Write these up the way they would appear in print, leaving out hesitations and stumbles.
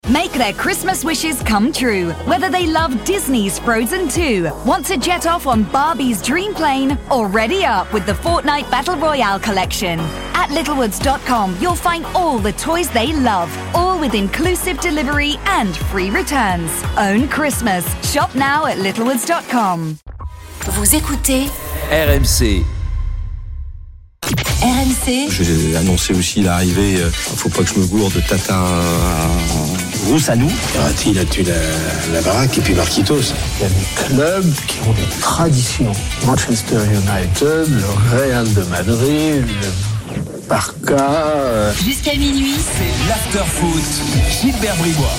Make their Christmas wishes come true. Whether they love Disney's Frozen 2, want to jet off on Barbie's dream plane, or ready up with the Fortnite Battle Royale collection. At littlewoods.com, you'll find all the toys they love, all with inclusive delivery and free returns. Own Christmas. Shop now at littlewoods.com. Vous écoutez RMC. RMC. J'ai annoncé aussi l'arrivée, faut pas que je me gourde, de Tata Roussanou. Verratti, il a tué la baraque et puis Marquitos. Il y a des clubs qui ont des traditions. Manchester United, le Real de Madrid, le Barça. Jusqu'à minuit. C'est l'after-foot. Gilbert Bribois.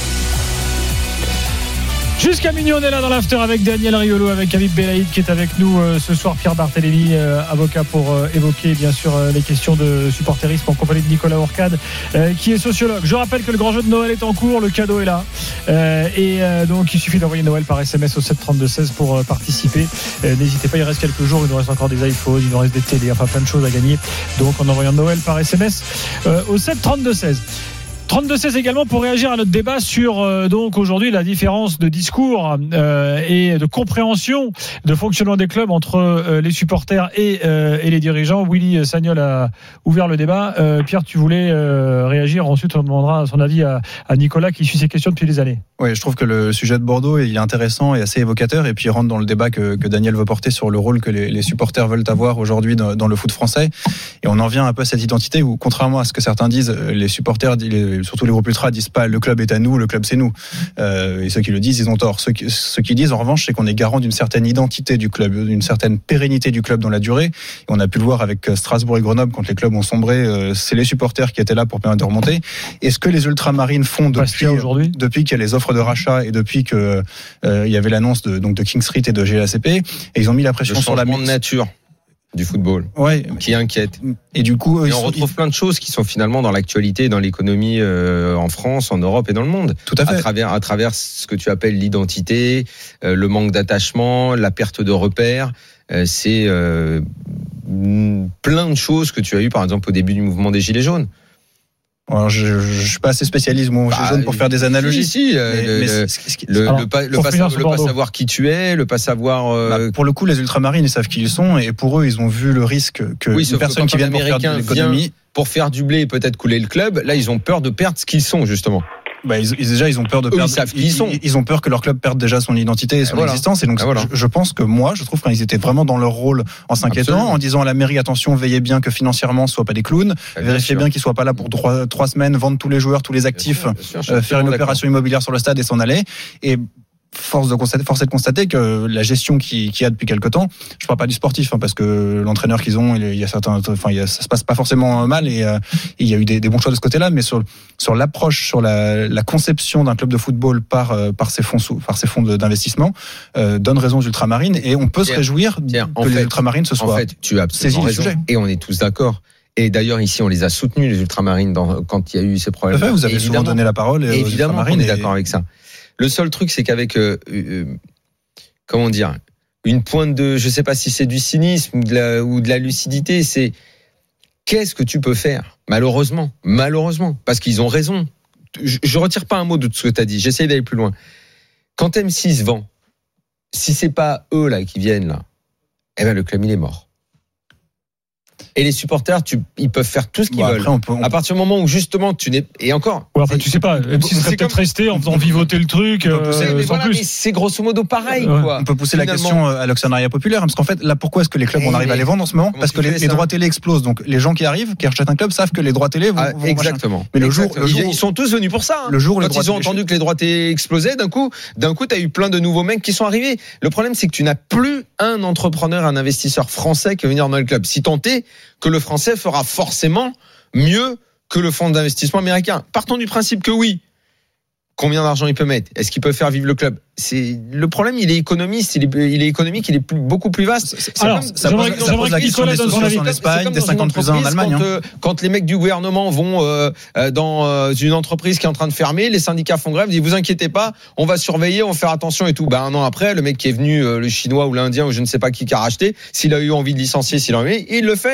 Jusqu'à minuit, on est là dans l'after avec Daniel Riolo, avec Habib Belaïd qui est avec nous ce soir, Pierre Barthélémy, avocat pour évoquer bien sûr les questions de supporterisme en compagnie de Nicolas Ourcade qui est sociologue. Je rappelle que le grand jeu de Noël est en cours, le cadeau est là donc il suffit d'envoyer Noël par SMS au 732-16 pour participer. N'hésitez pas, il reste quelques jours, il nous reste encore des iPhones, il nous reste des télés, enfin plein de choses à gagner, donc en envoyant Noël par SMS au 732-16. 32-16 également pour réagir à notre débat sur donc aujourd'hui la différence de discours et de compréhension de fonctionnement des clubs entre les supporters et les dirigeants. Willy Sagnol a ouvert le débat. Pierre, tu voulais réagir. Ensuite, on demandera son avis à Nicolas qui suit ces questions depuis des années. Oui, je trouve que le sujet de Bordeaux il est intéressant et assez évocateur, et puis il rentre dans le débat que Daniel veut porter sur le rôle que les supporters veulent avoir aujourd'hui dans le foot français. Et on en vient un peu à cette identité où, contrairement à ce que certains disent, les supporters, surtout les groupes ultras, disent pas le club est à nous, le club c'est nous. Et ceux qui le disent, ils ont tort. Ceux qui disent en revanche, c'est qu'on est garant d'une certaine identité du club, d'une certaine pérennité du club dans la durée. Et on a pu le voir avec Strasbourg et Grenoble quand les clubs ont sombré. C'est les supporters qui étaient là pour permettre de remonter. Et ce que les ultramarines font depuis qu'il y a les offres de rachat et depuis que il y avait l'annonce de King Street et de GLACP, et ils ont mis la pression sur la de nature du football, qui inquiète. Et du coup, on retrouve plein de choses qui sont finalement dans l'actualité, dans l'économie en France, en Europe et dans le monde. Tout à fait. À travers ce que tu appelles l'identité, le manque d'attachement, la perte de repères. C'est plein de choses que tu as eu, par exemple, au début du mouvement des Gilets jaunes. Alors, je suis pas assez spécialiste jaune pour faire des analogies. Le pas savoir qui tu es, le pas savoir. Pour le coup, les ultramarines, ils savent qui ils sont, et pour eux, ils ont vu le risque que une personne qui vient pour faire de l'économie, pour faire du blé et peut-être couler le club. Là, ils ont peur de perdre ce qu'ils sont justement. Ils ont peur de perdre. Ils savent qui ils sont. Ils ont peur que leur club perde déjà son identité et son existence. Et donc, je pense que je trouve quand ils étaient vraiment dans leur rôle en s'inquiétant, en disant à la mairie, attention, veillez bien que financièrement ce soit pas des clowns, vérifiez bien qu'ils soient pas là pour 3 semaines, vendre tous les joueurs, tous les actifs, faire une opération immobilière sur le stade et s'en aller. Et force est de constater que la gestion qu'il y a depuis quelque temps, je parle pas du sportif, parce que l'entraîneur qu'ils ont, il y a certains, ça se passe pas forcément mal, et il y a eu des bons choix de ce côté-là, mais sur l'approche, sur la conception d'un club de football par ces fonds d'investissement, donne raison aux ultramarines, et on peut se réjouir que les ultramarines se soient saisis du sujet. Et on est tous d'accord. Et d'ailleurs, ici, on les a soutenus, les ultramarines, quand il y a eu ces problèmes. Vous avez souvent donné la parole aux ultramarines. On est d'accord avec ça. Le seul truc, c'est qu'avec, une pointe de, je sais pas si c'est du cynisme ou de la lucidité, c'est qu'est-ce que tu peux faire, malheureusement, parce qu'ils ont raison. Je retire pas un mot de ce que tu as dit, j'essaye d'aller plus loin. Quand M6 vend, si c'est pas eux là qui viennent là, le club il est mort. Et les supporters, ils peuvent faire tout ce qu'ils veulent. À partir du moment où justement tu n'es, et encore. Ouais, après, tu sais pas, M6 serait peut-être resté en faisant vivoter le truc. Mais c'est grosso modo pareil, quoi. On peut pousser la question à l'actionnariat populaire, parce qu'en fait, là, pourquoi est-ce que les clubs on arrive à les vendre en ce moment? Parce que les droits télé explosent. Donc les gens qui rachètent un club savent que les droits télé vont exactement. Mais le jour, ils sont tous venus pour ça. Le jour, quand ils ont entendu que les droits télé explosaient, d'un coup, t'as eu plein de nouveaux mecs qui sont arrivés. Le problème, c'est que tu n'as plus un entrepreneur, un investisseur français qui va venir dans le club. Si tant est que le français fera forcément mieux que le fonds d'investissement américain. Partons du principe que oui. Combien d'argent il peut mettre? Est-ce qu'il peut faire vivre le club? Le problème, il est économiste, il est économique, il est beaucoup plus vaste. Ça pose la question des socios en Espagne, des 50+1 en Allemagne. Quand les mecs du gouvernement vont dans une entreprise qui est en train de fermer, les syndicats font grève, disent vous inquiétez pas, on va surveiller, on va faire attention et tout. Un an après, le mec qui est venu, le chinois ou l'indien ou je ne sais pas qui a racheté, s'il a eu envie de licencier, il le fait.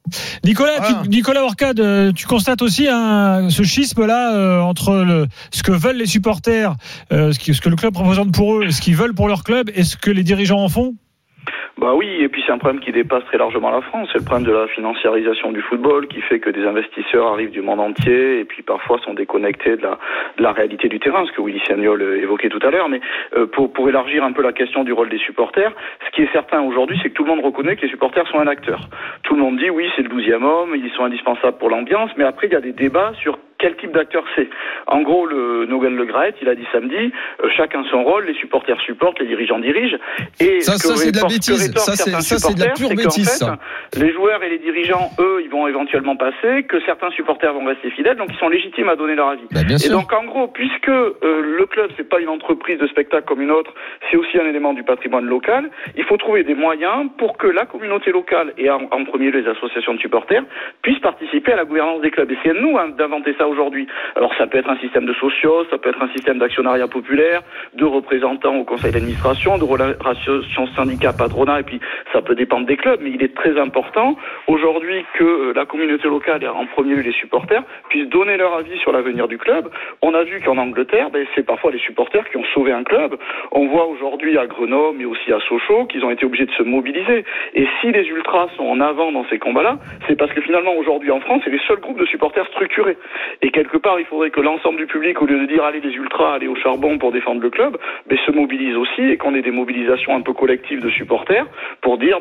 Nicolas Orcade, tu constates aussi ce schisme-là entre ce que veulent les supporters, ce que le club représente pour eux, ce qu'ils veulent pour leur club et ce que les dirigeants en font? Bah oui, et puis c'est un problème qui dépasse très largement la France. C'est le problème de la financiarisation du football qui fait que des investisseurs arrivent du monde entier et puis parfois sont déconnectés de la réalité du terrain, ce que Willy Sagnol évoquait tout à l'heure. Mais pour élargir un peu la question du rôle des supporters, ce qui est certain aujourd'hui, c'est que tout le monde reconnaît que les supporters sont un acteur. Tout le monde dit oui, c'est le 12e homme, ils sont indispensables pour l'ambiance, mais après il y a des débats sur quel type d'acteur c'est. En gros, Noël Le Graët, il a dit samedi, chacun son rôle, les supporters supportent, les dirigeants dirigent. Et ça c'est de la bêtise. Ça c'est de la pure bêtise. En fait, les joueurs et les dirigeants, eux, ils vont éventuellement passer, que certains supporters vont rester fidèles, donc ils sont légitimes à donner leur avis. Et donc en gros, puisque le club c'est pas une entreprise de spectacle comme une autre, c'est aussi un élément du patrimoine local, il faut trouver des moyens pour que la communauté locale et en premier lieu les associations de supporters puissent participer à la gouvernance des clubs. Et c'est à nous d'inventer ça aujourd'hui. Alors ça peut être un système de socios, ça peut être un système d'actionnariat populaire, de représentants au conseil d'administration, de relations syndicat patronat, et puis ça peut dépendre des clubs, mais il est très important aujourd'hui que la communauté locale et en premier lieu les supporters puissent donner leur avis sur l'avenir du club. On a vu qu'en Angleterre, c'est parfois les supporters qui ont sauvé un club. On voit aujourd'hui à Grenoble mais aussi à Sochaux qu'ils ont été obligés de se mobiliser. Et si les ultras sont en avant dans ces combats-là, c'est parce que finalement aujourd'hui en France, c'est les seuls groupes de supporters structurés. Et quelque part, il faudrait que l'ensemble du public, au lieu de dire allez les ultras, allez au charbon pour défendre le club, se mobilise aussi et qu'on ait des mobilisations un peu collectives de supporters pour dire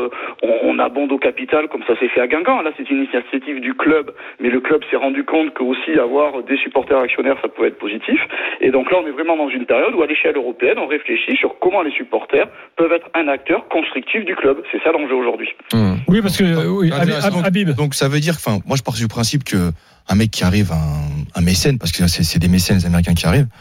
on abonde au capital comme ça s'est fait à Guingamp. Là, c'est une initiative du club, mais le club s'est rendu compte que aussi avoir des supporters actionnaires, ça pouvait être positif. Et donc là, on est vraiment dans une période où à l'échelle européenne, on réfléchit sur comment les supporters peuvent être un acteur constructif du club. C'est ça l'enjeu aujourd'hui. Oui, parce que Habib. Donc ça veut dire, moi je pars du principe que un mec qui arrive, un mécène, parce que c'est des mécènes les Américains qui arrivent,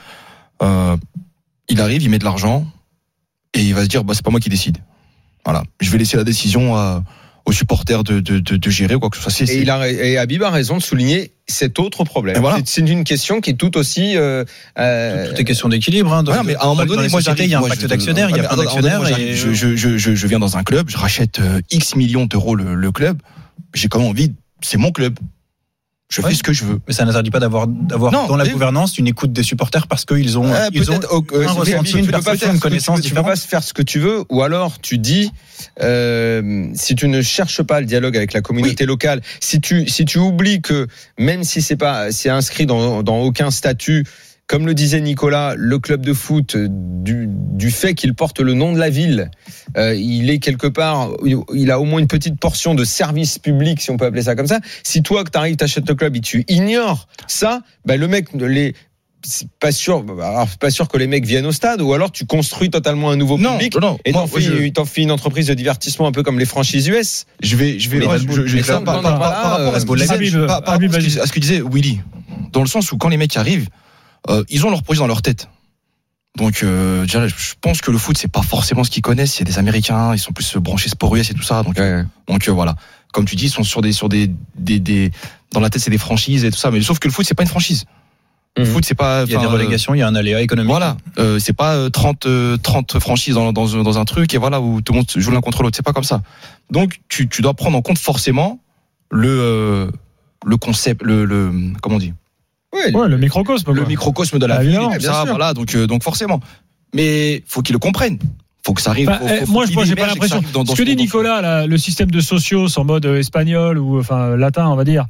il arrive, il met de l'argent et il va se dire c'est pas moi qui décide. Voilà, je vais laisser la décision aux supporters de gérer quoi que ce soit. Et Habib a raison de souligner cet autre problème. Voilà. C'est une question qui est tout aussi. Tout est question d'équilibre. Mais à un moment donné, il y a un pacte d'actionnaires, il y a plein d'actionnaires. Je viens dans un club, je rachète X millions d'euros le club. J'ai quand même envie, c'est mon club. Je fais ce que je veux. Mais ça n'interdit pas d'avoir dans la gouvernance une écoute des supporters parce qu'ils ont un ressenti, une perception, une connaissance différente. Tu peux pas faire ce que tu veux, ou alors tu dis si tu ne cherches pas le dialogue avec la communauté locale, si tu oublies que même si c'est inscrit dans aucun statut, comme le disait Nicolas, le club de foot, du fait qu'il porte le nom de la ville, il est quelque part, il a au moins une petite portion de service public, si on peut appeler ça comme ça. Si toi, que t'arrives, t'achètes le club et tu ignores ça, le mec, c'est pas sûr que les mecs viennent au stade, ou alors tu construis totalement un nouveau public et t'en fais une entreprise de divertissement un peu comme les franchises US. Je vais par rapport à ce que disait Willy, dans le sens où quand les mecs arrivent, ils ont leur projet dans leur tête. Donc, je pense que le foot, c'est pas forcément ce qu'ils connaissent. Il y a des Américains, ils sont plus branchés sport US et tout ça. Donc voilà. Comme tu dis, ils sont sur des dans la tête, c'est des franchises et tout ça. Mais sauf que le foot, c'est pas une franchise. Le foot, c'est pas. Il y a des relégations, il y a un aléa économique. Voilà. C'est pas 30 franchises dans un truc et voilà où tout le monde joue l'un contre l'autre. C'est pas comme ça. Donc, tu dois prendre en compte forcément le concept, comment on dit. Le microcosme. Le microcosme de la ville. Voilà, donc forcément. Mais faut qu'ils le comprennent. Faut que ça arrive. Moi, j'ai pas l'impression. Ce que dit Nicolas, là, le système de socios en mode espagnol ou latin, on va dire.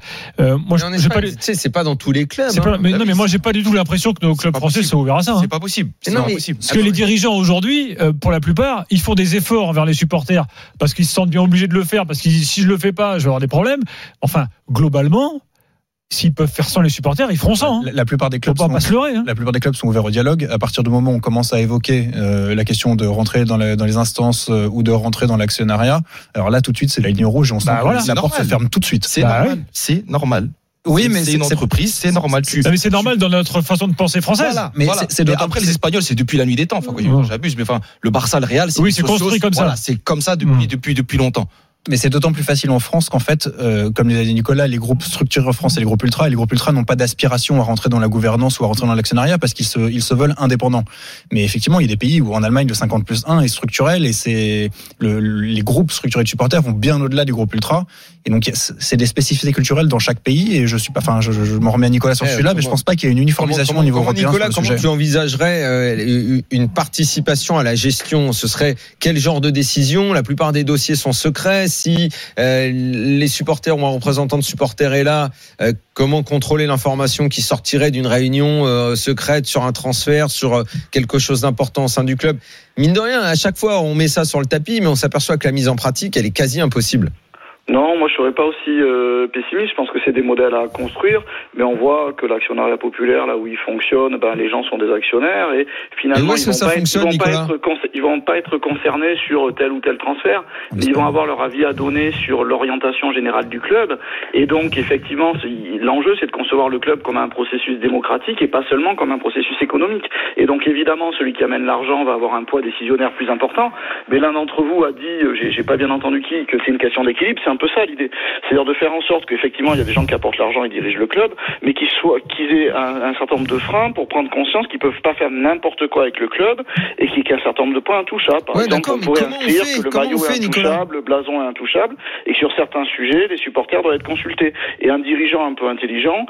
C'est pas dans tous les clubs. Mais moi, j'ai pas du tout l'impression que nos clubs français sont ouverts à ça. C'est pas possible. Parce que les dirigeants aujourd'hui, pour la plupart, ils font des efforts envers les supporters parce qu'ils se sentent bien obligés de le faire, parce que si je le fais pas, je vais avoir des problèmes. Enfin, globalement. S'ils peuvent faire sans les supporters, ils feront sans. La plupart des clubs pas se leurrer. La plupart des clubs sont ouverts au dialogue. À partir du moment où on commence à évoquer la question de rentrer dans les instances ou de rentrer dans l'actionnariat, alors là tout de suite c'est la ligne rouge. On sent que la porte se ferme tout de suite. C'est normal. C'est normal. Oui, mais c'est une entreprise, c'est normal. Mais c'est normal dans notre façon de penser française. Voilà. Mais après les Espagnols, c'est depuis la nuit des temps. J'abuse, mais le Barça, le Real, c'est construit comme ça. C'est comme ça depuis longtemps. Mais c'est d'autant plus facile en France qu'en fait, comme l'a dit Nicolas, les groupes structurés en France et les groupes ultras n'ont pas d'aspiration à rentrer dans la gouvernance ou à rentrer dans l'actionnariat parce qu'ils se veulent indépendants. Mais effectivement, il y a des pays où en Allemagne, le 50+1 est structurel et c'est les groupes structurés de supporters vont bien au-delà des groupes ultras. Et donc, c'est des spécificités culturelles dans chaque pays. Et je me remets à Nicolas sur celui-là, mais je pense pas qu'il y ait une uniformisation au niveau européen. Nicolas, comment tu envisagerais une participation à la gestion? Ce serait quel genre de décision? La plupart des dossiers sont secrets. Si les supporters ou un représentant de supporters est là, comment contrôler l'information qui sortirait d'une réunion secrète sur un transfert, sur quelque chose d'important au sein du club? Mine de rien, à chaque fois, on met ça sur le tapis, mais on s'aperçoit que la mise en pratique, elle est quasi impossible. Non, moi je serais pas aussi pessimiste. Je pense que c'est des modèles à construire, mais on voit que l'actionnariat populaire, là où il fonctionne, les gens sont des actionnaires et finalement ils vont pas être concernés sur tel ou tel transfert, mais ils vont avoir leur avis à donner sur l'orientation générale du club. Et donc effectivement, l'enjeu c'est de concevoir le club comme un processus démocratique et pas seulement comme un processus économique. Et donc évidemment, celui qui amène l'argent va avoir un poids décisionnaire plus important. Mais l'un d'entre vous a dit, j'ai pas bien entendu qui, que c'est une question d'équilibre. C'est un peu ça l'idée, c'est-à-dire de faire en sorte qu'effectivement il y a des gens qui apportent l'argent et dirigent le club, mais qu'ils aient un certain nombre de freins pour prendre conscience qu'ils peuvent pas faire n'importe quoi avec le club et qu'il y a un certain nombre de points intouchables. Par exemple, on pourrait inscrire que le maillot est intouchable, le blason est intouchable, et que sur certains sujets, les supporters doivent être consultés. Et un dirigeant un peu intelligent,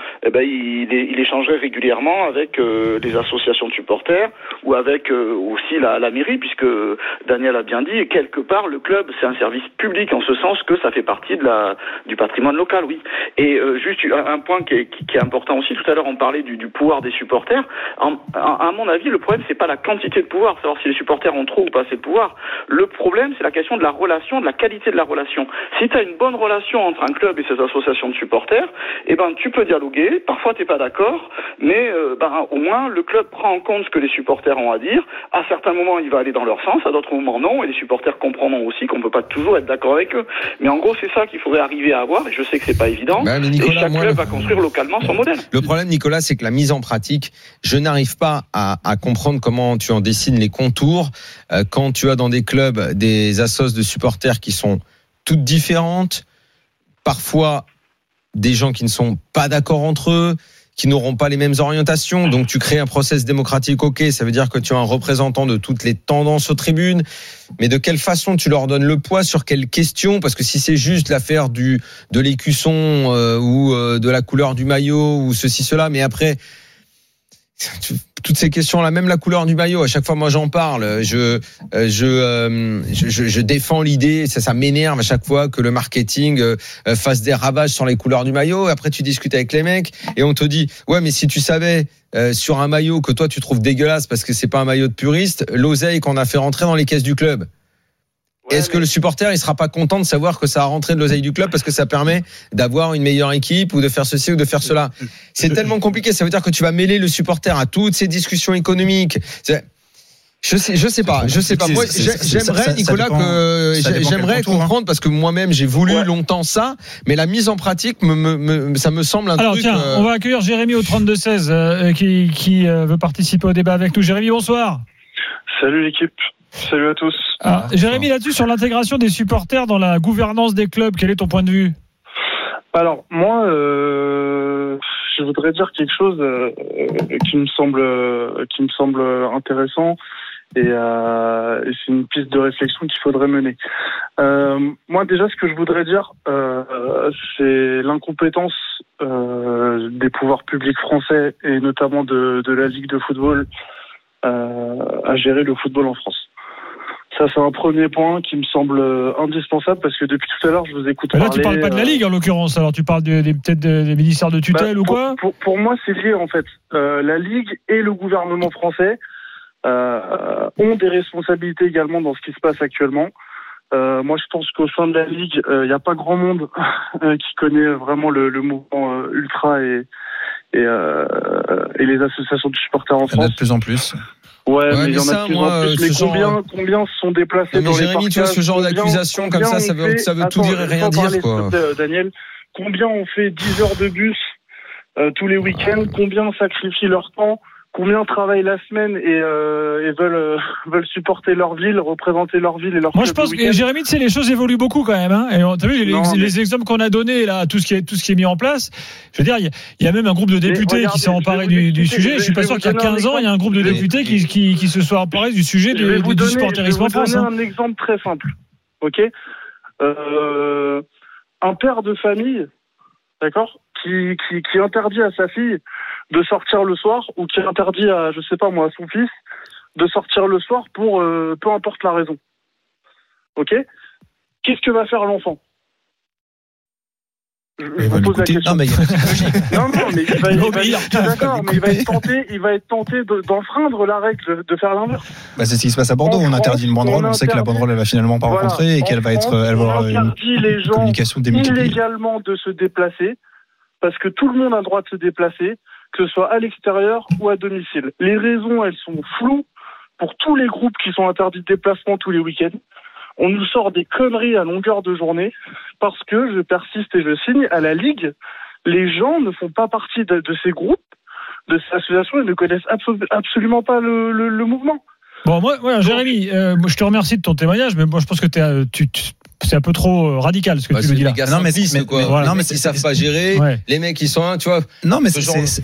il échangerait régulièrement avec les associations de supporters ou avec aussi la mairie, puisque Daniel a bien dit, et quelque part le club c'est un service public en ce sens que ça fait partie du patrimoine local, oui. Et juste un point qui est important aussi, tout à l'heure on parlait du pouvoir des supporters. À mon avis, le problème c'est pas la quantité de pouvoir, savoir si les supporters ont trop ou pas assez de pouvoir. Le problème c'est la question de la relation, de la qualité de la relation. Si tu as une bonne relation entre un club et ses associations de supporters, tu peux dialoguer, parfois t'es pas d'accord, mais au moins le club prend en compte ce que les supporters ont à dire. À certains moments il va aller dans leur sens, à d'autres moments non, et les supporters comprendront aussi qu'on peut pas toujours être d'accord avec eux. Mais en gros c'est ça qu'il faudrait arriver à avoir, et je sais que c'est pas évident. Nicolas, et chaque club va construire localement son modèle. Le problème, Nicolas, c'est que la mise en pratique, je n'arrive pas à comprendre comment tu en dessines les contours quand tu as dans des clubs des assos de supporters qui sont toutes différentes, parfois des gens qui ne sont pas d'accord entre eux, qui n'auront pas les mêmes orientations. Donc tu crées un process démocratique, ok, ça veut dire que tu as un représentant de toutes les tendances aux tribunes, mais de quelle façon tu leur donnes le poids, sur quelles questions? Parce que si c'est juste l'affaire de l'écusson ou de la couleur du maillot ou ceci, cela, mais après toutes ces questions-là, même la couleur du maillot, à chaque fois moi j'en parle, je défends l'idée, ça m'énerve à chaque fois que le marketing fasse des ravages sur les couleurs du maillot. Après tu discutes avec les mecs et on te dit ouais, mais si tu savais sur un maillot que toi tu trouves dégueulasse parce que c'est pas un maillot de puriste, l'oseille qu'on a fait rentrer dans les caisses du club. Ouais, est-ce que le supporter il sera pas content de savoir que ça a rentré de l'oseille du club parce que ça permet d'avoir une meilleure équipe ou de faire ceci ou de faire cela? C'est tellement compliqué. Ça veut dire que tu vas mêler le supporter à toutes ces discussions économiques. Je sais pas. Moi, j'aimerais, Nicolas, j'aimerais comprendre, parce que moi-même j'ai voulu longtemps ça, mais la mise en pratique ça me semble un truc. Alors tiens, on va accueillir Jérémy au 32-16 qui veut participer au débat avec nous. Jérémy, bonsoir. Salut l'équipe. Salut à tous. Jérémy, là-dessus, sur l'intégration des supporters dans la gouvernance des clubs, quel est ton point de vue? Alors, moi, je voudrais dire quelque chose qui me semble intéressant et c'est une piste de réflexion qu'il faudrait mener. Moi, déjà, ce que je voudrais dire, c'est l'incompétence des pouvoirs publics français et notamment de la Ligue de football à gérer le football en France. Ça, c'est un premier point qui me semble indispensable parce que depuis tout à l'heure, je vous écoute parler. Là, tu parles pas de la Ligue, en l'occurrence. Alors, tu parles peut-être des ministères de tutelle ou quoi? Pour moi, c'est lié, en fait. La Ligue et le gouvernement français ont des responsabilités également dans ce qui se passe actuellement. Moi, je pense qu'au sein de la Ligue, il n'y a pas grand monde qui connaît vraiment le mouvement ultra et les associations de supporters en France. Il y en a de plus en plus. Ouais, mais il y en a de plus en plus. Mais combien sont déplacés dans les Jérémy, tu vois, ce genre d'accusation comme ça veut tout dire et rien dire, quoi. Daniel, combien ont fait 10 heures de bus tous les week-ends? Combien sacrifient leur temps combien travaillent la semaine et veulent supporter leur ville, représenter leur ville et leur. Moi, je pense que Jérémy, tu sais, les choses évoluent beaucoup quand même. Hein. Et t'as vu les exemples qu'on a donnés là, tout ce qui est mis en place. Je veux dire, il y a même un groupe de députés qui s'est emparé du sujet. Je suis pas sûr qu'il y a 15 ans, il y a un groupe de députés qui se soit emparé du sujet du supporterisme en France. Je vais vous donner un exemple très simple. Ok. Un père de famille, d'accord, qui interdit à sa fille de sortir le soir, ou qui interdit à, je sais pas moi, à son fils de sortir le soir pour peu importe la raison. Ok ? Qu'est-ce que va faire l'enfant ? Je vous pose la question. Non, mais il va être tenté d'enfreindre la règle, de faire l'inverse. Bah, c'est ce qui se passe à Bordeaux. On interdit une banderole. On sait que la banderole, elle va finalement pas rencontrer et qu'elle va avoir une communication démultipliée. Illégalement de se déplacer, parce que tout le monde a le droit de se déplacer, que ce soit à l'extérieur ou à domicile. Les raisons, elles sont floues pour tous les groupes qui sont interdits de déplacement tous les week-ends. On nous sort des conneries à longueur de journée parce que, je persiste et je signe, à la Ligue, les gens ne font pas partie de ces groupes, de ces associations et ne connaissent absolument pas le mouvement. Bon, moi, Jérémy, je te remercie de ton témoignage, mais moi, je pense que c'est un peu trop radical ce que tu nous dis là. Non, mais ils savent pas gérer. Ouais. Les mecs, ils sont tu vois. Non, mais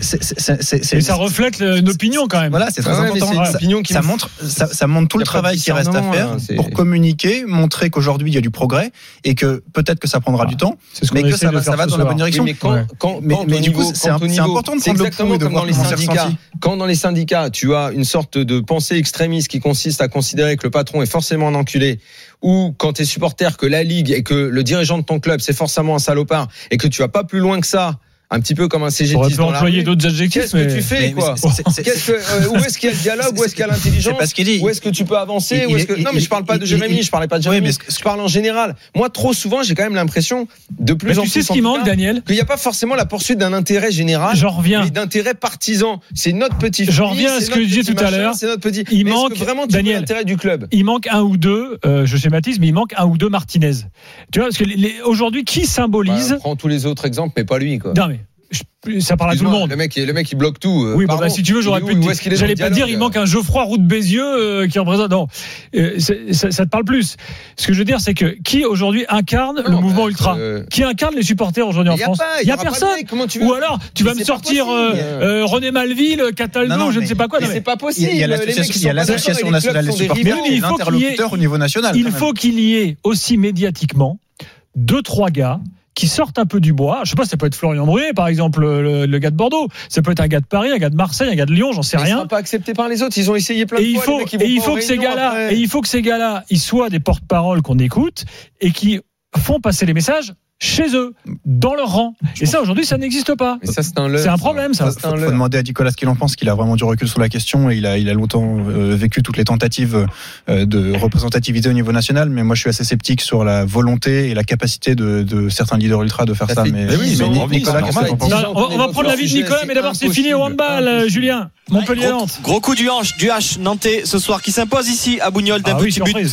ça reflète une opinion quand même. Voilà, c'est très important. C'est une opinion qui ça montre tout le travail qui reste à faire pour communiquer, montrer qu'aujourd'hui il y a du progrès et que peut-être que ça prendra du temps, mais que ça va dans la bonne direction. Mais du coup, c'est important de prendre le pouls et de voir comment c'est ressenti. Quand dans les syndicats, tu as une sorte de pensée extrémiste qui consiste à considérer que le patron est forcément un enculé, ou quand t'es supporter que la Ligue et que le dirigeant de ton club c'est forcément un salopard et que tu vas pas plus loin que ça, un petit peu comme un CGTiste. On peut employer d'autres adjectifs. Qu'est-ce que tu fais, quoi ? Où est-ce qu'il y a le dialogue ? Où est-ce qu'il y a l'intelligence ? Où est-ce que tu peux avancer ? Non, mais je parle pas de Jérémy, je parlais pas de Jérémy. Je parle en général. Moi, trop souvent, j'ai quand même l'impression de plus en plus. Tu sais ce qui manque, Daniel ? Qu'il n'y a pas forcément la poursuite d'un intérêt général. J'en reviens. Mais d'intérêt partisan. C'est notre petit. J'en reviens à ce que je disais tout à l'heure. C'est notre petit. Il manque vraiment Daniel. L'intérêt du club. Il manque un ou deux. Je schématise, mais il manque un ou deux Martinez. Tu vois, parce que aujourd'hui, qui symbolise ? Prends tous les autres exemples, mais pas lui, quoi. Non mais. Ça parle à tout le monde. Le mec il bloque tout. Oui, bah, si tu veux, j'aurais pu. J'allais pas dire, il manque un Geoffroy Roux de Bézieux qui représente. Non, ça te parle plus. Ce que je veux dire, c'est que qui aujourd'hui incarne le mouvement ultra ? Qui incarne les supporters aujourd'hui en France ? Il y a personne. Ou alors, tu vas me sortir René Malville, Cataldo, je ne sais pas quoi. C'est pas possible. Il y a l'association nationale des supporters, l'interlocuteur au niveau national. Il faut qu'il y ait aussi médiatiquement 2-3 gars qui sortent un peu du bois. Je sais pas, ça peut être Florian Brunet, par exemple, le gars de Bordeaux. Ça peut être un gars de Paris, un gars de Marseille, un gars de Lyon, j'en sais rien. Ils ne sont pas acceptés par les autres. Ils ont essayé plein de fois. Il faut que ces gars-là, ils soient des porte-parole qu'on écoute et qui font passer les messages chez eux, dans leur rang. Et ça, aujourd'hui, ça n'existe pas. Mais ça, c'est un problème, ça. Faut demander à Nicolas ce qu'il en pense, qu'il a vraiment du recul sur la question et il a longtemps vécu toutes les tentatives de représentativité au niveau national. Mais moi, je suis assez sceptique sur la volonté et la capacité de certains leaders ultra de faire ça. Nicolas, on va prendre l'avis de Nicolas, mais d'abord, c'est fini au handball, Julien. Montpellier-Nantes. Gros coup du H nantais ce soir qui s'impose ici à Bougnols d'un petit but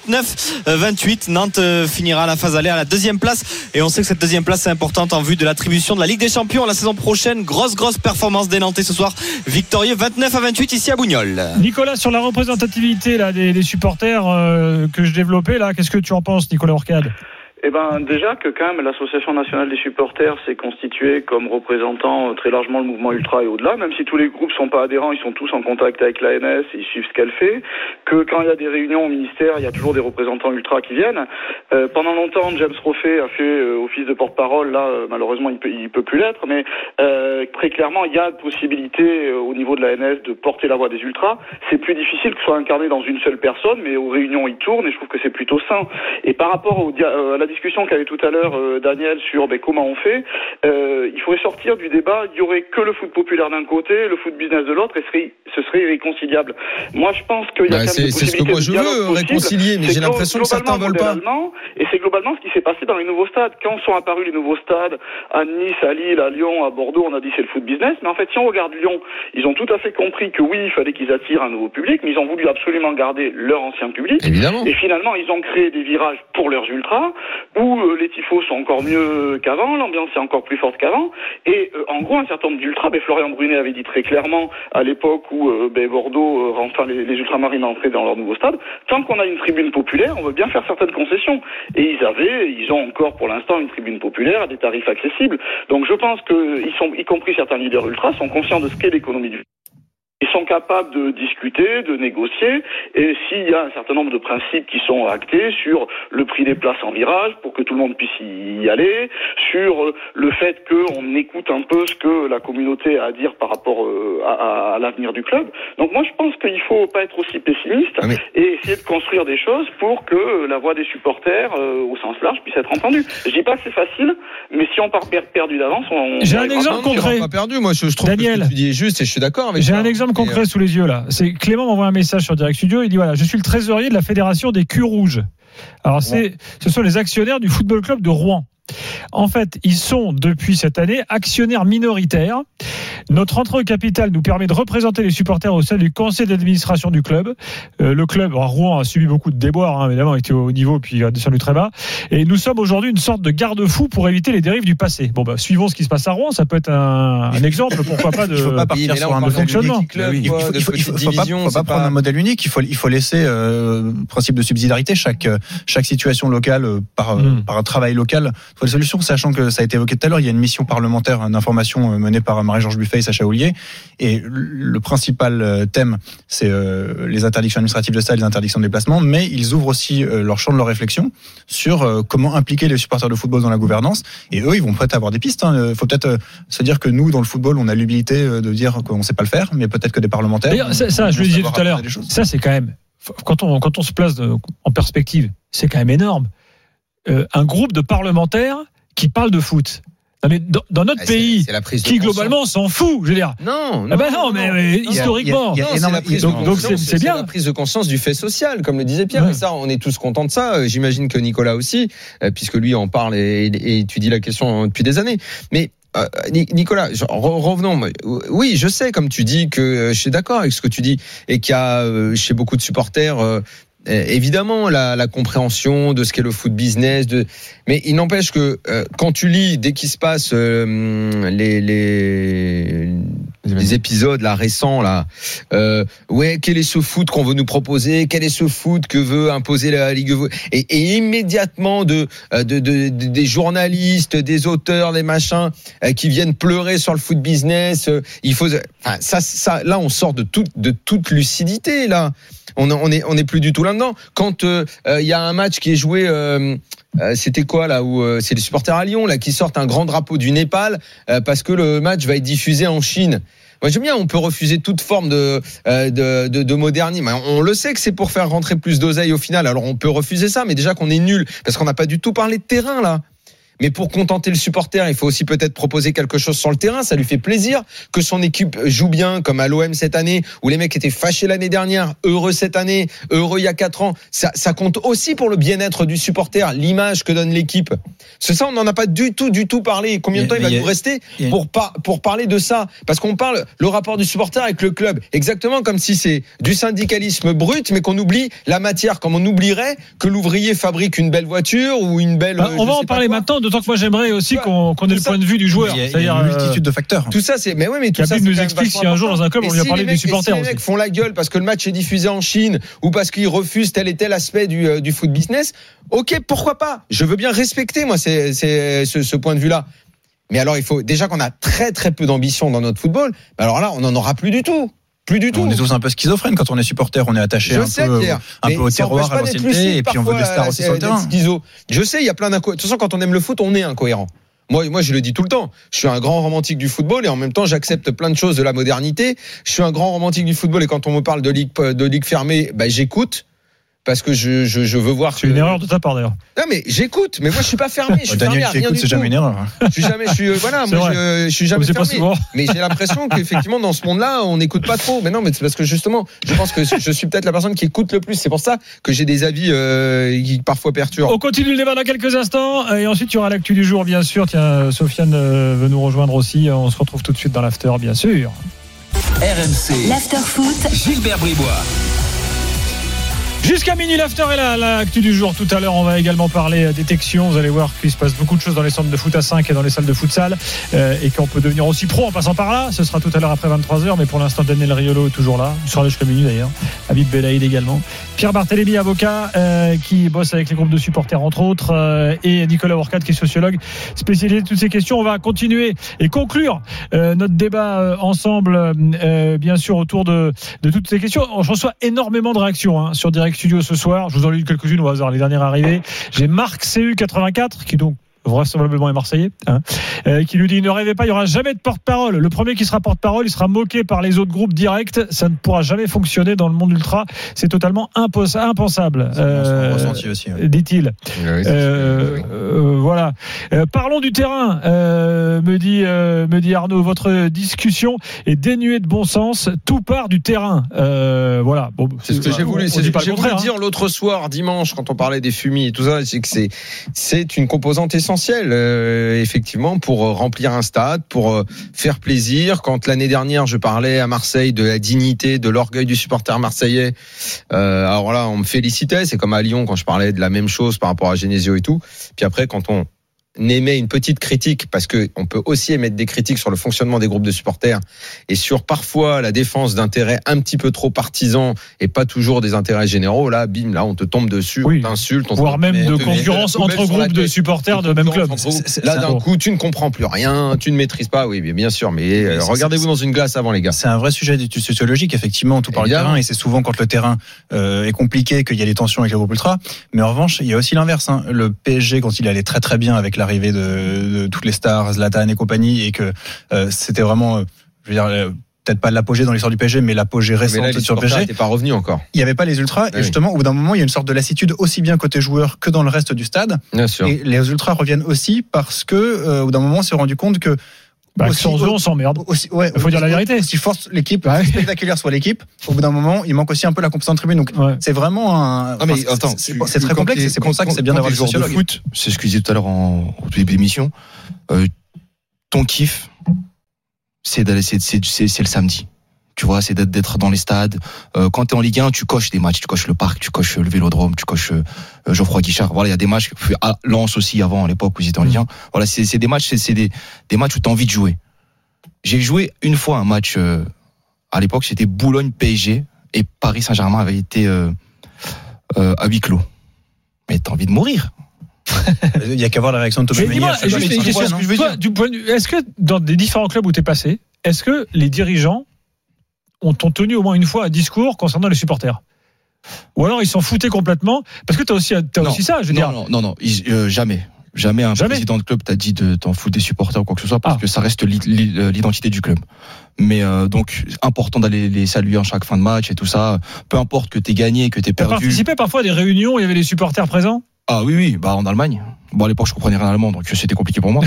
29-28. Nantes finira la phase aller à la deuxième place et on sait que cette deuxième place est importante en vue de l'attribution de la Ligue des Champions la saison prochaine. Grosse performance des Nantais ce soir, victorieux 29-28 ici à Bougnols. Nicolas, sur la représentativité là, des supporters que je développais là, qu'est-ce que tu en penses, Nicolas Orcade ? Eh ben, déjà que quand même l'Association nationale des supporters s'est constituée comme représentant très largement le mouvement ultra et au-delà, même si tous les groupes sont pas adhérents, ils sont tous en contact avec l'ANS et ils suivent ce qu'elle fait, que quand il y a des réunions au ministère, il y a toujours des représentants ultra qui viennent. Pendant longtemps, James Roffey a fait office de porte-parole, là, malheureusement, il peut plus l'être, mais très clairement, il y a possibilité au niveau de l'ANS de porter la voix des ultras. C'est plus difficile que ce soit incarné dans une seule personne, mais aux réunions, il tourne et je trouve que c'est plutôt sain. Et par rapport à la discussion qu'avait tout à l'heure Daniel sur comment on fait, il faudrait sortir du débat. Il y aurait que le foot populaire d'un côté, le foot business de l'autre, et ce serait irréconciliable. Moi, je pense qu'il y a quand même des possibilités. C'est ce que moi je veux réconcilier, mais j'ai l'impression que certains veulent pas. Et c'est globalement ce qui s'est passé dans les nouveaux stades. Quand sont apparus les nouveaux stades à Nice, à Lille, à Lyon, à Bordeaux, on a dit c'est le foot business. Mais en fait, si on regarde Lyon, ils ont tout à fait compris que oui, il fallait qu'ils attirent un nouveau public, mais ils ont voulu absolument garder leur ancien public. Évidemment. Et finalement, ils ont créé des virages pour leurs ultras. où les tifos sont encore mieux qu'avant, l'ambiance est encore plus forte qu'avant, et en gros un certain nombre d'ultras, Florian Brunet avait dit très clairement à l'époque où Bordeaux, les ultramarines entraient dans leur nouveau stade, tant qu'on a une tribune populaire, on veut bien faire certaines concessions. Et ils ont encore pour l'instant une tribune populaire à des tarifs accessibles. Donc je pense que y compris certains leaders ultras, sont conscients de ce qu'est l'économie du. Ils sont capables de discuter, de négocier, et s'il y a un certain nombre de principes qui sont actés sur le prix des places en virage pour que tout le monde puisse y aller, sur le fait qu'on écoute un peu ce que la communauté a à dire par rapport à l'avenir du club. Donc moi je pense qu'il faut pas être aussi pessimiste et essayer de construire des choses pour que la voix des supporters au sens large puisse être entendue. Je dis pas que c'est facile, mais si on part perdu d'avance, J'ai un exemple concret. Pas perdu. Moi je trouve Daniel, que ce que tu dis est juste et je suis d'accord avec J'ai un exemple concret sous les yeux là. C'est Clément m'envoie un message sur Direct Studio. Il dit voilà, je suis le trésorier de la fédération des culs rouges. Alors ce sont les actionnaires du football club de Rouen. En fait, ils sont depuis cette année actionnaires minoritaires. Notre entrée au capital nous permet de représenter les supporters au sein du conseil d'administration du club. Le club, Rouen a subi beaucoup de déboires, évidemment, il était au niveau puis il a descendu très bas. Et nous sommes aujourd'hui une sorte de garde-fou pour éviter les dérives du passé. Bon, suivons ce qui se passe à Rouen. Ça peut être un exemple, pourquoi pas, de fonctionnement. Il faut pas prendre un modèle unique. Il faut laisser principe de subsidiarité. Chaque situation locale par un travail local. Il faut des solutions, sachant que ça a été évoqué tout à l'heure, il y a une mission parlementaire d'information menée par Marie-Georges Buffet et Sacha Houlier, et le principal thème, c'est les interdictions administratives de stade, les interdictions de déplacement, mais ils ouvrent aussi leur champ de leur réflexion sur comment impliquer les supporters de football dans la gouvernance, et eux, ils vont peut-être avoir des pistes. Il faut peut-être se dire que nous, dans le football, on a l'humilité de dire qu'on ne sait pas le faire, mais peut-être que des parlementaires... D'ailleurs, ça, je le disais tout à l'heure, ça c'est quand même, quand on se place en perspective, c'est quand même énorme. Un groupe de parlementaires qui parlent de foot. Non, mais dans notre pays, qui globalement s'en fout, je veux dire. Non, mais historiquement. Donc c'est bien. La prise de conscience du fait social, comme le disait Pierre. Ouais. Et ça, on est tous contents de ça. J'imagine que Nicolas aussi, puisque lui en parle et étudie la question depuis des années. Mais Nicolas, revenons. Oui, je sais, comme tu dis, que je suis d'accord avec ce que tu dis, et qu'il y a chez beaucoup de supporters évidemment la compréhension de ce qu'est le foot business, mais il n'empêche que quand tu lis, dès qu'il se passe les épisodes là récents là, quel est ce foot qu'on veut nous proposer, quel est ce foot que veut imposer la Ligue, et immédiatement des journalistes, des auteurs, des machins qui viennent pleurer sur le foot business. Il faut, ça là on sort de toute lucidité là. On est plus du tout là-dedans. Quand il y a un match qui est joué, c'était quoi là, où c'est les supporters à Lyon là qui sortent un grand drapeau du Népal parce que le match va être diffusé en Chine. Moi j'aime bien, on peut refuser toute forme de modernisme. On le sait que c'est pour faire rentrer plus d'oseille au final. Alors on peut refuser ça, mais déjà qu'on est nul parce qu'on n'a pas du tout parlé de terrain là. Mais pour contenter le supporter, il faut aussi peut-être proposer quelque chose sur le terrain. Ça lui fait plaisir que son équipe joue bien, comme à l'OM cette année, où les mecs étaient fâchés l'année dernière, heureux cette année, heureux il y a 4 ans. Ça compte aussi pour le bien-être du supporter, l'image que donne l'équipe. C'est ça, on n'en a pas du tout parlé. Combien de temps il va nous rester pour parler de ça? Parce qu'on parle le rapport du supporter avec le club, exactement comme si c'est du syndicalisme brut, mais qu'on oublie la matière, comme on oublierait que l'ouvrier fabrique une belle voiture ou une belle... on va en parler maintenant. D'autant que moi j'aimerais aussi qu'on ait le point de vue du joueur. Il y a une multitude de facteurs. Tout ça, mais tout ça, nous explique si un jour dans un club on lui a parlé des supporters. Si les mecs font la gueule parce que le match est diffusé en Chine ou parce qu'ils refusent tel et tel aspect du foot business, ok, pourquoi pas? Je veux bien respecter moi ce point de vue-là. Mais alors il faut déjà qu'on a très très peu d'ambition dans notre football. Alors là, on n'en aura plus du tout. On est tous un peu schizophrènes quand on est supporter, on est attaché un peu au terroir, à l'ancienneté, et puis on veut des stars aussi sur le terrain. Je sais, il y a plein d'incohérences. De toute façon, quand on aime le foot, on est incohérent. Moi, je le dis tout le temps. Je suis un grand romantique du football et en même temps, j'accepte plein de choses de la modernité. Je suis un grand romantique du football et quand on me parle de ligue fermée, j'écoute. Parce que je veux voir. C'est une erreur de ta part d'ailleurs. Non mais j'écoute, mais moi je suis pas fermé. Je suis Daniel, fermé à rien du tout. C'est jamais une erreur. Je suis jamais fermé. Mais j'ai l'impression qu'effectivement dans ce monde-là, on n'écoute pas trop. Mais non, mais c'est parce que justement, je pense que je suis peut-être la personne qui écoute le plus. C'est pour ça que j'ai des avis qui parfois perturbent. On continue le débat dans quelques instants et ensuite il y aura l'actu du jour, bien sûr. Tiens, Sofiane veut nous rejoindre aussi. On se retrouve tout de suite dans l'after, bien sûr. RMC. L'after foot. Gilbert Bribois. Jusqu'à minuit, l'after est là, l'actu du jour. Tout à l'heure, on va également parler détection. Vous allez voir qu'il se passe beaucoup de choses dans les centres de foot à 5 et dans les salles de futsal, et qu'on peut devenir aussi pro en passant par là. Ce sera tout à l'heure après 23h, mais pour l'instant, Daniel Riolo est toujours là. Il sera là jusqu'à minuit d'ailleurs. Habib Belaïd également. Pierre Barthélémy, avocat, qui bosse avec les groupes de supporters entre autres, et Nicolas Ourcade, qui est sociologue spécialisé de toutes ces questions. On va continuer et conclure notre débat ensemble, bien sûr, autour de toutes ces questions. Je reçois énormément de réactions sur Direct Studio ce soir. Je vous en lis quelques-unes au hasard, les dernières arrivées. J'ai Marc CU84 qui donc vraisemblablement est Marseillais, qui lui dit: ne rêvez pas, il n'y aura jamais de porte-parole. Le premier qui sera porte-parole, il sera moqué par les autres groupes directs. Ça ne pourra jamais fonctionner dans le monde ultra. C'est totalement impensable. Ressenti aussi, dit-il. Oui, voilà. Parlons du terrain. Me dit Arnaud, votre discussion est dénuée de bon sens. Tout part du terrain. Voilà. Bon, c'est ce que j'ai voulu. C'est ce que j'ai voulu dire l'autre soir, dimanche, quand on parlait des fumis et tout ça. C'est que c'est une composante essentielle. Effectivement, pour remplir un stade, pour faire plaisir. Quand l'année dernière je parlais à Marseille de la dignité, de l'orgueil du supporter marseillais, alors là on me félicitait. C'est comme à Lyon quand je parlais de la même chose par rapport à Genesio et tout. Puis après, quand on émet une petite critique, parce que on peut aussi émettre des critiques sur le fonctionnement des groupes de supporters et sur parfois la défense d'intérêts un petit peu trop partisans et pas toujours des intérêts généraux, là bim, là on te tombe dessus, on t'insulte, voire même de concurrence entre groupes de supporters de même club. Là d'un coup tu ne comprends plus rien, tu ne maîtrises pas. Oui, bien sûr, mais regardez-vous dans une glace avant, les gars. C'est un vrai sujet d'étude sociologique, effectivement. Tout parle du terrain, et c'est souvent quand le terrain est compliqué qu'il y a des tensions avec les groupes ultras. Mais en revanche, il y a aussi l'inverse. Le PSG, quand il allait très très bien avec l'arrivée de toutes les stars, Zlatan et compagnie, et que c'était vraiment, je veux dire, peut-être pas l'apogée dans l'histoire du PSG, mais l'apogée récente sur le PSG. N'était pas revenu encore. Il n'y avait pas les ultras, et justement, au bout d'un moment, il y a une sorte de lassitude aussi bien côté joueur que dans le reste du stade. Bien sûr. Et les ultras reviennent aussi parce que, au bout d'un moment, on s'est rendu compte que sans eux, on s'emmerde. Il faut dire la vérité. Si force l'équipe, spectaculaire soit l'équipe, au bout d'un moment, il manque aussi un peu la composante tribune. Donc, c'est vraiment un. Non, mais attends, c'est très complexe, et c'est pour ça que c'est bien d'avoir des sociologues. De foot, c'est ce que je disais tout à l'heure au tout début de l'émission. Ton kiff, c'est le samedi. Tu vois, c'est d'être dans les stades. Quand t'es en Ligue 1, tu coches des matchs, tu coches le Parc, tu coches le Vélodrome, tu coches Geoffroy Guichard. Voilà, il y a des matchs à Lens aussi avant, à l'époque où ils étaient en Ligue 1. Voilà, c'est des matchs, c'est des matchs où t'as envie de jouer. J'ai joué une fois un match à l'époque, c'était Boulogne-PSG et Paris Saint-Germain avait été à huis clos. Mais t'as envie de mourir. Il y a qu'à voir la réaction de Thomas Meunier. Est-ce que dans des différents clubs où t'es passé, est-ce que les dirigeants ont tenu au moins une fois un discours concernant les supporters, ou alors ils s'en foutaient complètement? Parce que t'as aussi ça, je veux dire. Non, jamais un président de club t'a dit de t'en foutre des supporters ou quoi que ce soit, parce que ça reste l'identité du club. Mais donc important d'aller les saluer en chaque fin de match et tout ça, peu importe que t'aies gagné, que t'aies perdu. T'as participé parfois à des réunions où il y avait des supporters présents? Ah oui, en Allemagne. Bon, à l'époque, je comprenais rien allemand, donc c'était compliqué pour moi.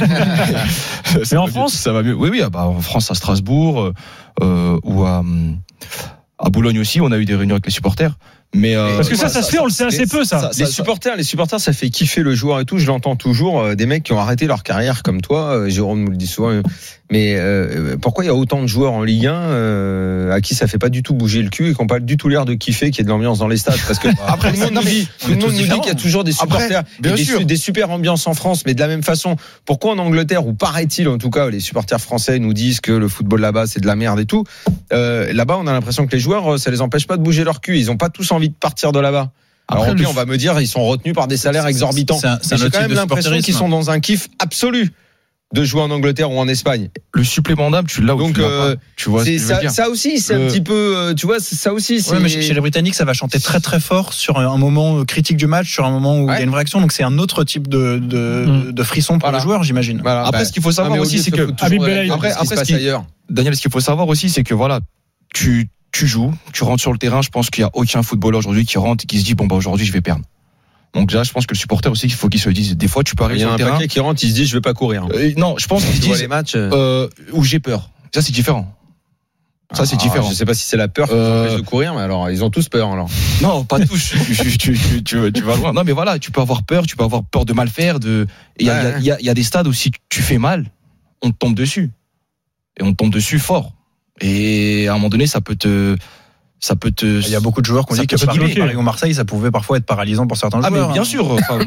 Mais en France, ça va mieux. Oui, en France, à Strasbourg, ou à Boulogne aussi, on a eu des réunions avec les supporters. Mais parce que ça se fait, on le sait assez peu, ça. Les supporters, ça fait kiffer le joueur et tout. Je l'entends toujours, des mecs qui ont arrêté leur carrière comme toi. Jérôme nous le dit souvent. Mais pourquoi il y a autant de joueurs en Ligue 1 à qui ça fait pas du tout bouger le cul et qui n'ont pas du tout l'air de kiffer qu'il y ait de l'ambiance dans les stades? Parce que après, tout le monde nous dit qu'il y a toujours des supporters, des super ambiances en France, mais de la même façon. Pourquoi en Angleterre, où paraît-il en tout cas, les supporters français nous disent que le football là-bas c'est de la merde et tout, là-bas on a l'impression que les joueurs, ça les empêche pas de bouger leur cul. Ils ont pas tous envie de partir de là-bas. Alors on va me dire, ils sont retenus par des salaires exorbitants. J'ai quand même l'impression qu'ils sont dans un kiff absolu de jouer en Angleterre ou en Espagne. Le supplément d'âme, tu l'as ou tu l'as pas. Tu vois, ça aussi, c'est un petit peu, tu vois, ça aussi. Ouais, mais chez les Britanniques, ça va chanter très très fort sur un moment critique du match, sur un moment où il y a une vraie action. Donc c'est un autre type de frisson pour les joueurs, j'imagine. Voilà, après, ce qu'il faut savoir aussi, c'est que Daniel, ce qu'il faut savoir aussi, c'est que voilà, tu joues, tu rentres sur le terrain. Je pense qu'il y a aucun footballeur aujourd'hui qui rentre et qui se dit aujourd'hui je vais perdre. Donc là, je pense que le supporter aussi, il faut qu'il se dise. Des fois, tu peux arriver sur le terrain. Il y a un paquet qui rentre, il se dit, je vais pas courir. Non, je pense qu'ils se disent les matchs où j'ai peur. Ça, c'est différent. C'est différent. Je sais pas si c'est la peur qui empêche de courir, mais alors ils ont tous peur alors. Non, pas tous. tu vas loin. Non, mais voilà, tu peux avoir peur de mal faire. Il y a des stades où si tu fais mal, on te tombe dessus, et on te tombe dessus fort. Et à un moment donné, ça peut te ça peut te. Il y a beaucoup de joueurs qui ont dit que Paris ou Marseille, ça pouvait parfois être paralysant pour certains joueurs. Ah mais bien sûr. Enfin,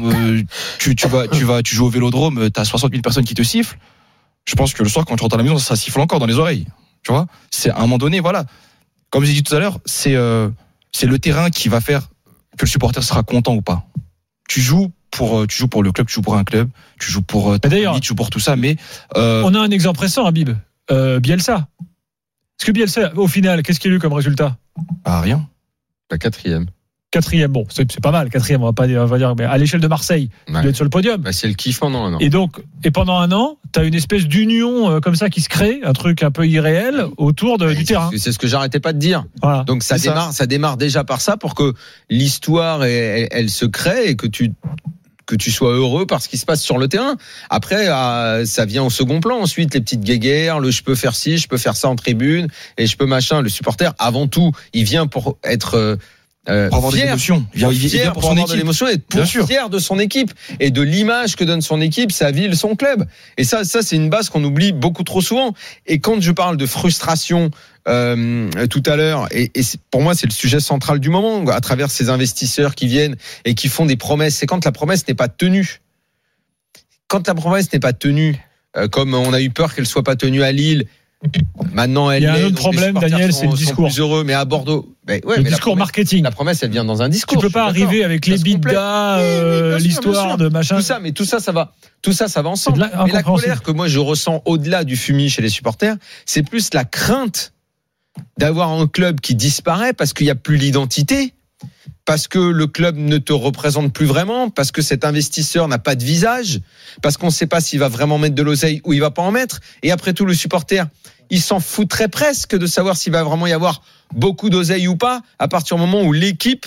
tu joues au Vélodrome, t'as 60 000 personnes qui te sifflent. Je pense que le soir quand tu rentres à la maison, ça siffle encore dans les oreilles. Tu vois, c'est à un moment donné, voilà. Comme j'ai dit tout à l'heure, c'est le terrain qui va faire que le supporter sera content ou pas. Tu joues pour le club, tu joues pour un club, tu joues pour tu joues pour tout ça. Mais on a un exemple récent, Habib, Bielsa. Est-ce que Bielsa, au final, qu'est-ce qu'il a eu comme résultat? Rien. La 4e. 4e, bon, c'est pas mal. 4e, on va dire, mais à l'échelle de Marseille, il doit être sur le podium. C'est le kiff pendant un an. Et pendant un an, t'as une espèce d'union comme ça qui se crée, un truc un peu irréel autour du terrain. C'est ce que j'arrêtais pas de dire. Voilà. Donc ça démarre déjà par ça pour que l'histoire elle se crée et que tu sois heureux par ce qui se passe sur le terrain. Après, ça vient au second plan. Ensuite, les petites guéguerres, je peux faire ci, je peux faire ça en tribune, et je peux machin. Le supporter, avant tout, il vient pour être pour avoir des émotions. Il vient pour son équipe. De l'émotion et être fier de son équipe et de l'image que donne son équipe, sa ville, son club. Et ça, c'est une base qu'on oublie beaucoup trop souvent. Et quand je parle de frustration tout à l'heure, et pour moi c'est le sujet central du moment, à travers ces investisseurs qui viennent et qui font des promesses, c'est quand la promesse n'est pas tenue. Quand la promesse n'est pas tenue, comme on a eu peur qu'elle soit pas tenue à Lille, maintenant elle. Il y a un autre problème, Daniel, c'est le discours. Plus heureux, mais à Bordeaux, le discours marketing. La promesse, elle vient dans un discours. Tu peux pas arriver avec les bidas, l'histoire de machin. Tout ça, ça va ensemble. Mais la colère que moi je ressens au-delà du fumier chez les supporters, c'est plus la crainte d'avoir un club qui disparaît parce qu'il n'y a plus l'identité, parce que le club ne te représente plus vraiment, parce que cet investisseur n'a pas de visage, parce qu'on ne sait pas s'il va vraiment mettre de l'oseille ou il va pas en mettre. Et après tout, le supporter, il s'en foutrait presque de savoir s'il va vraiment y avoir beaucoup d'oseille ou pas, à partir du moment où l'équipe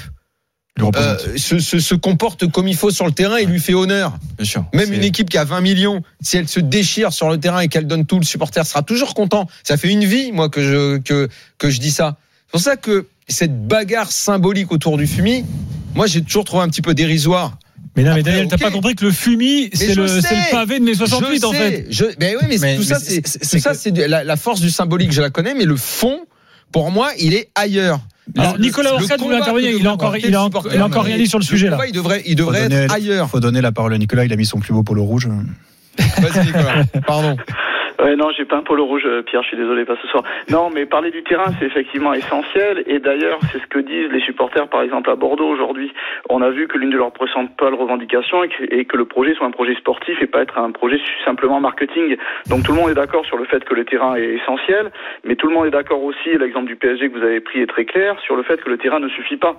se comporte comme il faut sur le terrain et lui fait honneur. Bien sûr. Même une équipe qui a 20 millions, si elle se déchire sur le terrain et qu'elle donne tout, le supporter sera toujours content. Ça fait une vie, moi, que je dis ça. C'est pour ça que cette bagarre symbolique autour du fumier, moi, j'ai toujours trouvé un petit peu dérisoire. Mais non, mais Daniel, t'as pas compris que le fumier, c'est le pavé de mai 68, en fait. Mais oui, mais tout ça, c'est la force du symbolique, je la connais, mais le fond, pour moi, il est ailleurs. Alors, Nicolas Orcade voulait intervenir, il a encore rien dit sur le sujet là. Il devrait être ailleurs. Il faut donner la parole à Nicolas, il a mis son plus beau polo rouge. Vas-y Nicolas, pardon. Non, j'ai pas un polo rouge, Pierre, je suis désolé, pas ce soir. Non, mais parler du terrain, c'est effectivement essentiel. Et d'ailleurs, c'est ce que disent les supporters, par exemple, à Bordeaux aujourd'hui. On a vu que l'une de leurs principales revendications est que le projet soit un projet sportif et pas être un projet simplement marketing. Donc tout le monde est d'accord sur le fait que le terrain est essentiel, mais tout le monde est d'accord aussi, l'exemple du PSG que vous avez pris est très clair, sur le fait que le terrain ne suffit pas.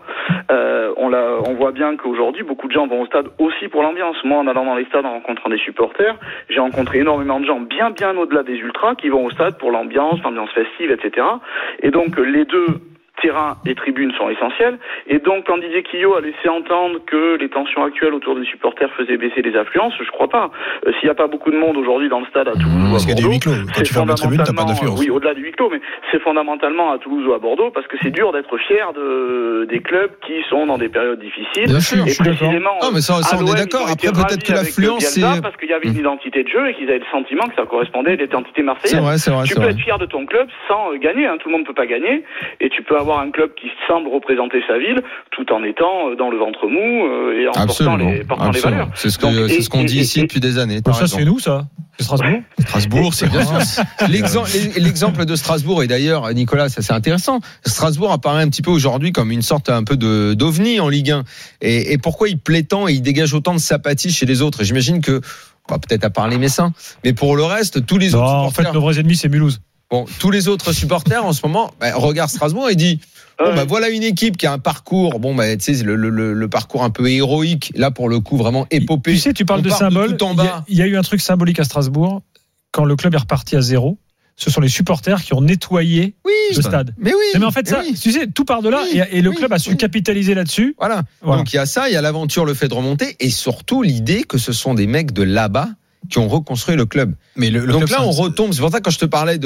On voit bien qu'aujourd'hui, beaucoup de gens vont au stade aussi pour l'ambiance. Moi, en allant dans les stades, en rencontrant des supporters, j'ai rencontré énormément de gens bien au-delà des ultras qui vont au stade pour l'ambiance festive, etc. Et donc les deux terrain et tribune sont essentiels. Et donc, quand Didier Quillot a laissé entendre que les tensions actuelles autour des supporters faisaient baisser les affluences, je crois pas. S'il n'y a pas beaucoup de monde aujourd'hui dans le stade à Toulouse ou à Bordeaux, parce qu'il y a des huis clos. Quand tu fermes la tribune, t'as pas d'affluence. Oui, au-delà du huis clos, mais c'est fondamentalement à Toulouse ou à Bordeaux parce que c'est dur d'être fier des clubs qui sont dans des périodes difficiles. Bien sûr, et je suis précisément, d'accord. Mais ça on est d'accord. Après, peut-être que l'affluence, c'est parce qu'il y avait une identité de jeu et qu'ils avaient le sentiment que ça correspondait à l'identité marseillaise. C'est vrai. Tu peux être fier de ton club sans gagner. Tout le monde ne peut pas gagner. Et tu peux avoir un club qui semble représenter sa ville tout en étant dans le ventre mou et en portant les valeurs. C'est ce qu'on dit ici depuis des années. Ça, c'est nous, ça. C'est Strasbourg. Strasbourg, c'est bien sûr. L'exemple de Strasbourg, et d'ailleurs, Nicolas, ça c'est intéressant. Strasbourg apparaît un petit peu aujourd'hui comme une sorte un peu d'ovni en Ligue 1. Et pourquoi il plaît tant et il dégage autant de sympathie chez les autres? J'imagine que, peut-être à part les Messins, mais pour le reste, tous les autres supporters. En fait, nos vrais ennemis, c'est Mulhouse. Bon, tous les autres supporters en ce moment regardent Strasbourg et disent voilà une équipe qui a un parcours, tu sais, le parcours un peu héroïque, là pour le coup vraiment épopée. Tu sais, tu parles de symbole. Il y a eu un truc symbolique à Strasbourg quand le club est reparti à 0. Ce sont les supporters qui ont nettoyé le stade. Mais oui. Mais en fait, tu sais, tout part de là et le club a su capitaliser là-dessus. Voilà. Donc il y a ça, il y a l'aventure, le fait de remonter et surtout l'idée que ce sont des mecs de là-bas qui ont reconstruit le club. Mais donc là, on retombe. C'est pour ça que quand je te parlais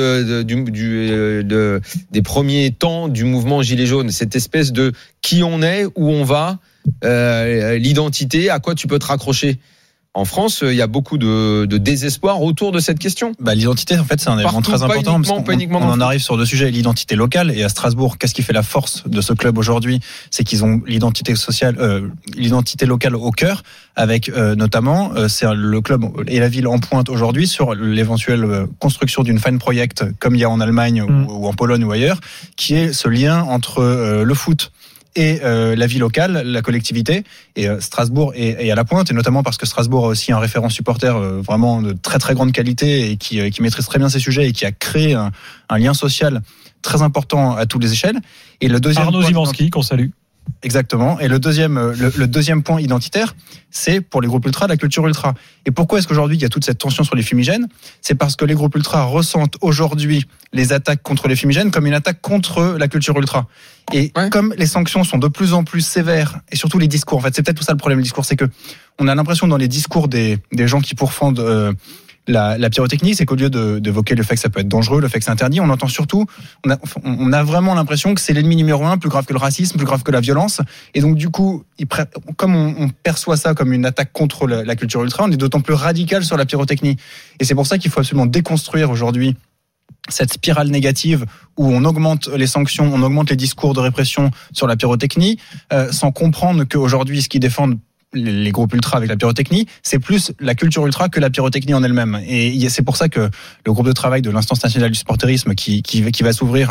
des premiers temps du mouvement Gilets jaunes, cette espèce de qui on est, où on va, l'identité, à quoi tu peux te raccrocher. En France, il y a beaucoup de désespoir autour de cette question. L'identité, en fait, c'est un élément très important. On en arrive sur deux sujets. L'identité locale. Et à Strasbourg, qu'est-ce qui fait la force de ce club aujourd'hui? C'est qu'ils ont l'identité sociale, l'identité locale au cœur, avec notamment, c'est le club et la ville en pointe aujourd'hui sur l'éventuelle construction d'une fan project, comme il y a en Allemagne ou en Pologne ou ailleurs, qui est ce lien entre le foot et la vie locale, la collectivité, et Strasbourg est à la pointe, et notamment parce que Strasbourg a aussi un référent supporter vraiment de très très grande qualité et qui maîtrise très bien ces sujets et qui a créé un lien social très important à toutes les échelles. Et le deuxième Arnaud Zimanski, qu'on salue. Exactement. Et le deuxième point identitaire, c'est pour les groupes ultras, la culture ultra. Et pourquoi est-ce qu'aujourd'hui il y a toute cette tension sur les fumigènes? C'est parce que les groupes ultras ressentent aujourd'hui les attaques contre les fumigènes comme une attaque contre la culture ultra. Et comme les sanctions sont de plus en plus sévères, et surtout les discours, en fait, c'est peut-être tout ça le problème des discours, c'est que on a l'impression dans les discours des gens qui pourfendent la pyrotechnie, c'est qu'au lieu d'évoquer le fait que ça peut être dangereux, le fait que c'est interdit, on entend surtout, on a vraiment l'impression que c'est l'ennemi numéro 1, plus grave que le racisme, plus grave que la violence. Et donc du coup, comme on perçoit ça comme une attaque contre la culture ultra, on est d'autant plus radical sur la pyrotechnie. Et c'est pour ça qu'il faut absolument déconstruire aujourd'hui cette spirale négative où on augmente les sanctions, on augmente les discours de répression sur la pyrotechnie, sans comprendre qu'aujourd'hui, ce qu'ils défendent les groupes ultra avec la pyrotechnie, c'est plus la culture ultra que la pyrotechnie en elle-même. Et c'est pour ça que le groupe de travail de l'Instance nationale du supporterisme qui va s'ouvrir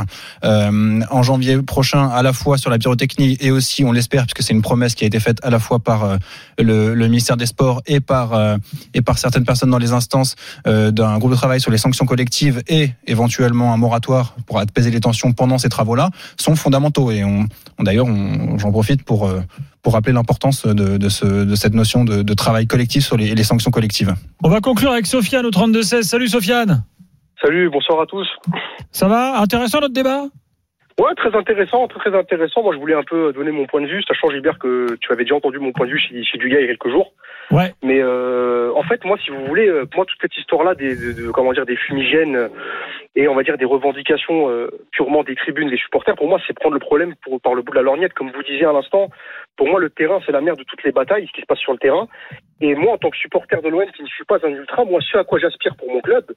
en janvier prochain, à la fois sur la pyrotechnie et aussi, on l'espère, puisque c'est une promesse qui a été faite à la fois par le ministère des Sports et par certaines personnes dans les instances, d'un groupe de travail sur les sanctions collectives et éventuellement un moratoire pour apaiser les tensions pendant ces travaux-là, sont fondamentaux. Et d'ailleurs, j'en profite pour rappeler l'importance de cette notion de travail collectif sur les sanctions collectives. On va conclure avec Sofiane au 32-16. Salut Sofiane. Salut, bonsoir à tous. Ça va? Intéressant notre débat? Ouais, très intéressant, très intéressant. Moi, je voulais un peu donner mon point de vue, sachant, Gilbert, que tu avais déjà entendu mon point de vue chez Dugas il y a quelques jours. Ouais. Mais en fait, moi, si vous voulez, moi, toute cette histoire-là des fumigènes et on va dire des revendications purement des tribunes, des supporters, pour moi, c'est prendre le problème par le bout de la lorgnette, comme vous disiez à l'instant. Pour moi, le terrain, c'est la mère de toutes les batailles, ce qui se passe sur le terrain. Et moi, en tant que supporter de l'OM, qui ne suis pas un ultra, moi, ce à quoi j'aspire pour mon club,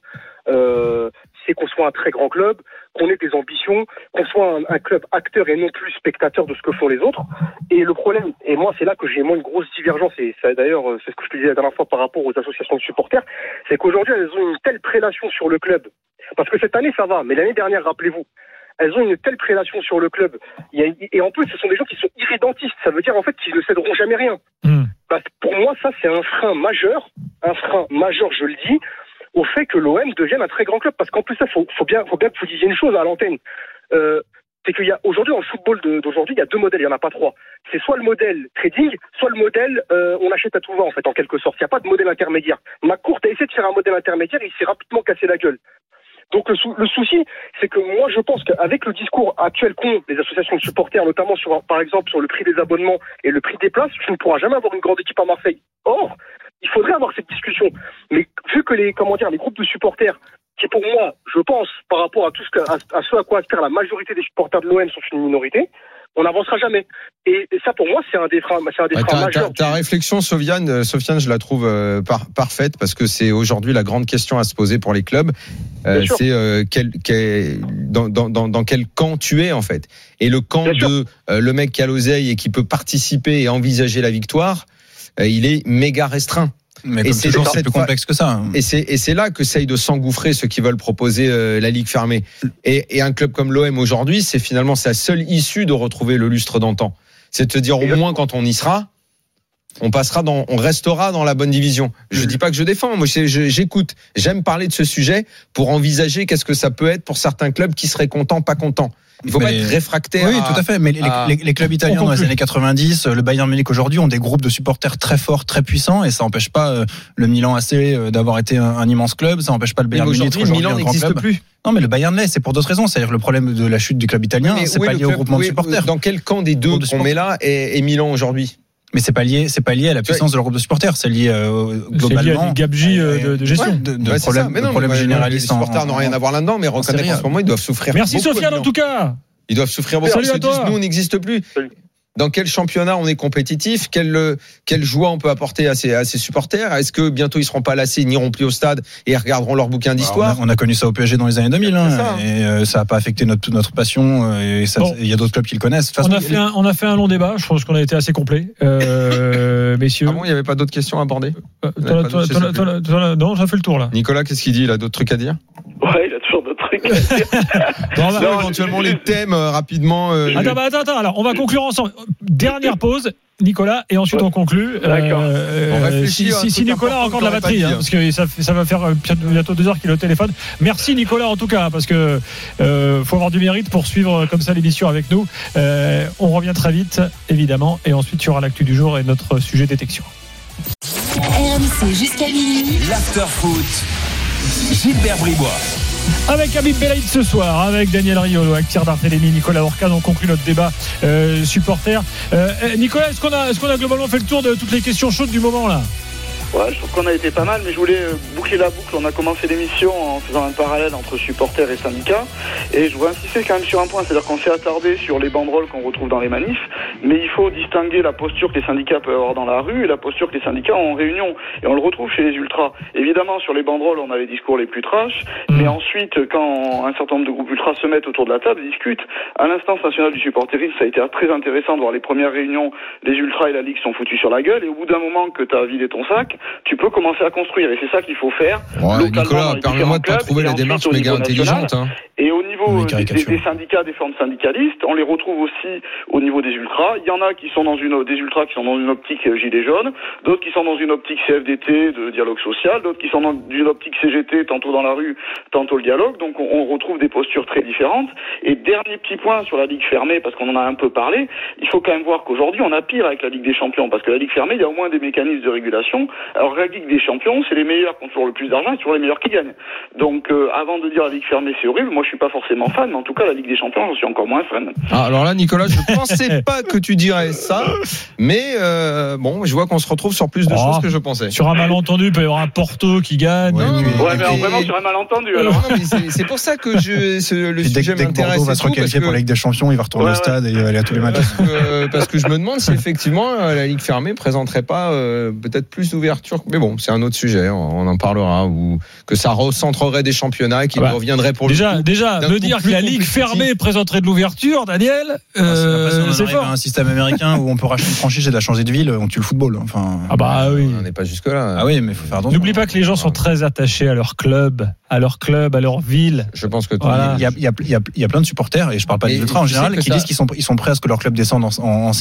c'est qu'on soit un très grand club, qu'on ait des ambitions, qu'on soit un club acteur et non plus spectateur de ce que font les autres. Et le problème, et moi, c'est là que j'ai moins une grosse divergence, et ça, d'ailleurs, c'est ce que je te disais la dernière fois par rapport aux associations de supporters, c'est qu'aujourd'hui, elles ont une telle prédation sur le club. Parce que cette année, ça va, mais l'année dernière, rappelez-vous, elles ont une telle prédation sur le club. Et en plus, ce sont des gens qui sont irrédentistes. Ça veut dire, en fait, qu'ils ne céderont jamais rien. Parce que pour moi, ça, c'est un frein majeur, je le dis, au fait que l'OM devienne un très grand club. Parce qu'en plus, ça, faut bien que vous disiez une chose à l'antenne. C'est qu'il y a, aujourd'hui, dans le football d'aujourd'hui, il y a deux modèles, il n'y en a pas trois. C'est soit le modèle trading, soit le modèle, on achète à tout va, en fait, en quelque sorte. Il n'y a pas de modèle intermédiaire. McCourt a essayé de faire un modèle intermédiaire et il s'est rapidement cassé la gueule. Donc le souci, c'est que moi je pense qu'avec le discours actuel qu'ont les associations de supporters, notamment par exemple sur le prix des abonnements et le prix des places, tu ne pourras jamais avoir une grande équipe à Marseille. Or, il faudrait avoir cette discussion. Mais vu que les groupes de supporters, qui pour moi, je pense, par rapport à à ce à quoi aspire la majorité des supporters de l'OM sont une minorité, on n'avancera jamais. Et ça, pour moi, c'est un des freins majeurs. Ta réflexion, Sofiane, je la trouve parfaite parce que c'est aujourd'hui la grande question à se poser pour les clubs. C'est dans quel camp tu es, en fait. Et le camp de le mec qui a l'oseille et qui peut participer et envisager la victoire, il est méga restreint. Mais comme toujours, c'est plus complexe que ça. Et c'est là que essayent de s'engouffrer ceux qui veulent proposer la ligue fermée. Et un club comme l'OM aujourd'hui, c'est finalement sa seule issue de retrouver le lustre d'antan. C'est de te dire au moins quand on y sera, on restera dans la bonne division. Je dis pas que je défends, moi j'écoute. J'aime parler de ce sujet pour envisager qu'est-ce que ça peut être pour certains clubs qui seraient contents, pas contents. Il faut pas être réfractaire. Oui, tout à fait. Mais les clubs italiens dans les années 90, le Bayern Munich aujourd'hui ont des groupes de supporters très forts, très puissants, et ça n'empêche pas le Milan AC d'avoir été un immense club. Ça n'empêche pas le Bayern Munich aujourd'hui Milan n'existe plus. Non, mais le Bayern l'est, c'est pour d'autres raisons. C'est-à-dire le problème de la chute du club italien, c'est pas lié au groupement de supporters. Dans quel camp des deux qu'on met là est Milan aujourd'hui? Mais c'est pas lié à la puissance de leur groupe de supporters, c'est lié globalement à une gabegie de gestion, de problèmes généralistes. Les supporters n'ont rien à voir là-dedans, mais reconnaître en ce moment ils doivent souffrir. Merci Sofiane en tout cas. Ils doivent souffrir beaucoup. Salut à toi. Nous on n'existe plus. dans quel championnat on est compétitif, quelle joie on peut apporter à ses supporters. Est-ce que bientôt ils seront pas lassés, ils n'iront plus au stade et ils regarderont leur bouquin d'histoire? On a connu ça au PSG dans les années 2000, et ça a pas affecté notre passion, et il y a d'autres clubs qui le connaissent. On a fait un long débat, je pense qu'on a été assez complet, messieurs. Ah bon, il n'y avait pas d'autres questions à aborder? Non, j'ai fait le tour là. Nicolas, qu'est-ce qu'il dit? Il a d'autres trucs à dire? Ouais, il a toujours d'autres trucs à dire. Éventuellement les thèmes rapidement. Attends, alors on va conclure ensemble. Dernière pause, Nicolas, et ensuite on conclut. D'accord. Si Nicolas a encore de la batterie, parce que ça va faire bientôt 2 heures qu'il est au téléphone. Merci Nicolas en tout cas, parce que faut avoir du mérite pour suivre comme ça l'émission avec nous. On revient très vite, évidemment, et ensuite il y aura l'actu du jour et notre sujet détection. RMC jusqu'à minuit. L'after foot. Gilbert Bribois. Avec Habib Belaïd ce soir, avec Daniel Riolo, avec Pierre Barthélémy, Nicolas Orcade, on conclut notre débat supporter. Nicolas, est-ce qu'on a globalement fait le tour de toutes les questions chaudes du moment là? Ouais, je trouve qu'on a été pas mal, mais je voulais boucler la boucle. On a commencé l'émission en faisant un parallèle entre supporters et syndicats, et je voudrais insister quand même sur un point, c'est-à-dire qu'on s'est attardé sur les banderoles qu'on retrouve dans les manifs, mais il faut distinguer la posture que les syndicats peuvent avoir dans la rue et la posture que les syndicats ont en réunion, et on le retrouve chez les ultras. Évidemment, sur les banderoles, on a les discours les plus trash, mais ensuite, quand un certain nombre de groupes ultras se mettent autour de la table et discutent, à l'instance nationale du supporterisme, ça a été très intéressant de voir les premières réunions, les ultras et la Ligue sont foutus sur la gueule, et au bout d'un moment que tu as vidé ton sac, tu peux commencer à construire, et c'est ça qu'il faut faire. Nicolas, permets-moi de pas trouver la démarche méga intelligente. Et au niveau des syndicats, des formes syndicalistes, on les retrouve aussi au niveau des ultras. Il y en a qui sont des ultras qui sont dans une optique gilet jaune, d'autres qui sont dans une optique CFDT de dialogue social, d'autres qui sont dans une optique CGT, tantôt dans la rue, tantôt le dialogue. Donc on retrouve des postures très différentes. Et dernier petit point sur la Ligue fermée, parce qu'on en a un peu parlé, il faut quand même voir qu'aujourd'hui on a pire avec la Ligue des Champions, parce que la Ligue fermée, il y a au moins des mécanismes de régulation. Alors la Ligue des Champions, c'est les meilleurs qui ont toujours le plus d'argent, et toujours les meilleurs qui gagnent. Donc avant de dire la Ligue fermée c'est horrible, moi je suis pas forcément fan, mais en tout cas la Ligue des Champions j'en suis encore moins fan. Alors là Nicolas, je pensais pas que tu dirais ça, mais bon, je vois qu'on se retrouve sur plus de choses que je pensais. Sur un malentendu, il peut y avoir un Porto qui gagne. Mais vraiment sur un malentendu alors. Non, mais c'est pour ça que le sujet m'intéresse. Bordeaux va se requalifier pour la Ligue des Champions, il va retourner au stade et il va aller à tous les matchs. Parce que je me demande si effectivement la Ligue fermée présenterait pas peut-être plus d'ouverture. Mais bon, c'est un autre sujet, on en parlera, ou que ça recentrerait des championnats qui reviendraient pour déjà me dire que la Ligue fermée présenterait de l'ouverture, Daniel, c'est fort. Un système américain où on peut racheter une franchise et la changer de ville, on tue le football. Enfin, oui, on n'est pas jusque là. Ah oui, mais il faut faire attention. N'oublie pas que les gens sont très attachés à leur club, à leur ville. Je pense que il y a plein de supporters, et je parle pas des ultras en général, qui disent qu'ils sont prêts à ce que leur club descende en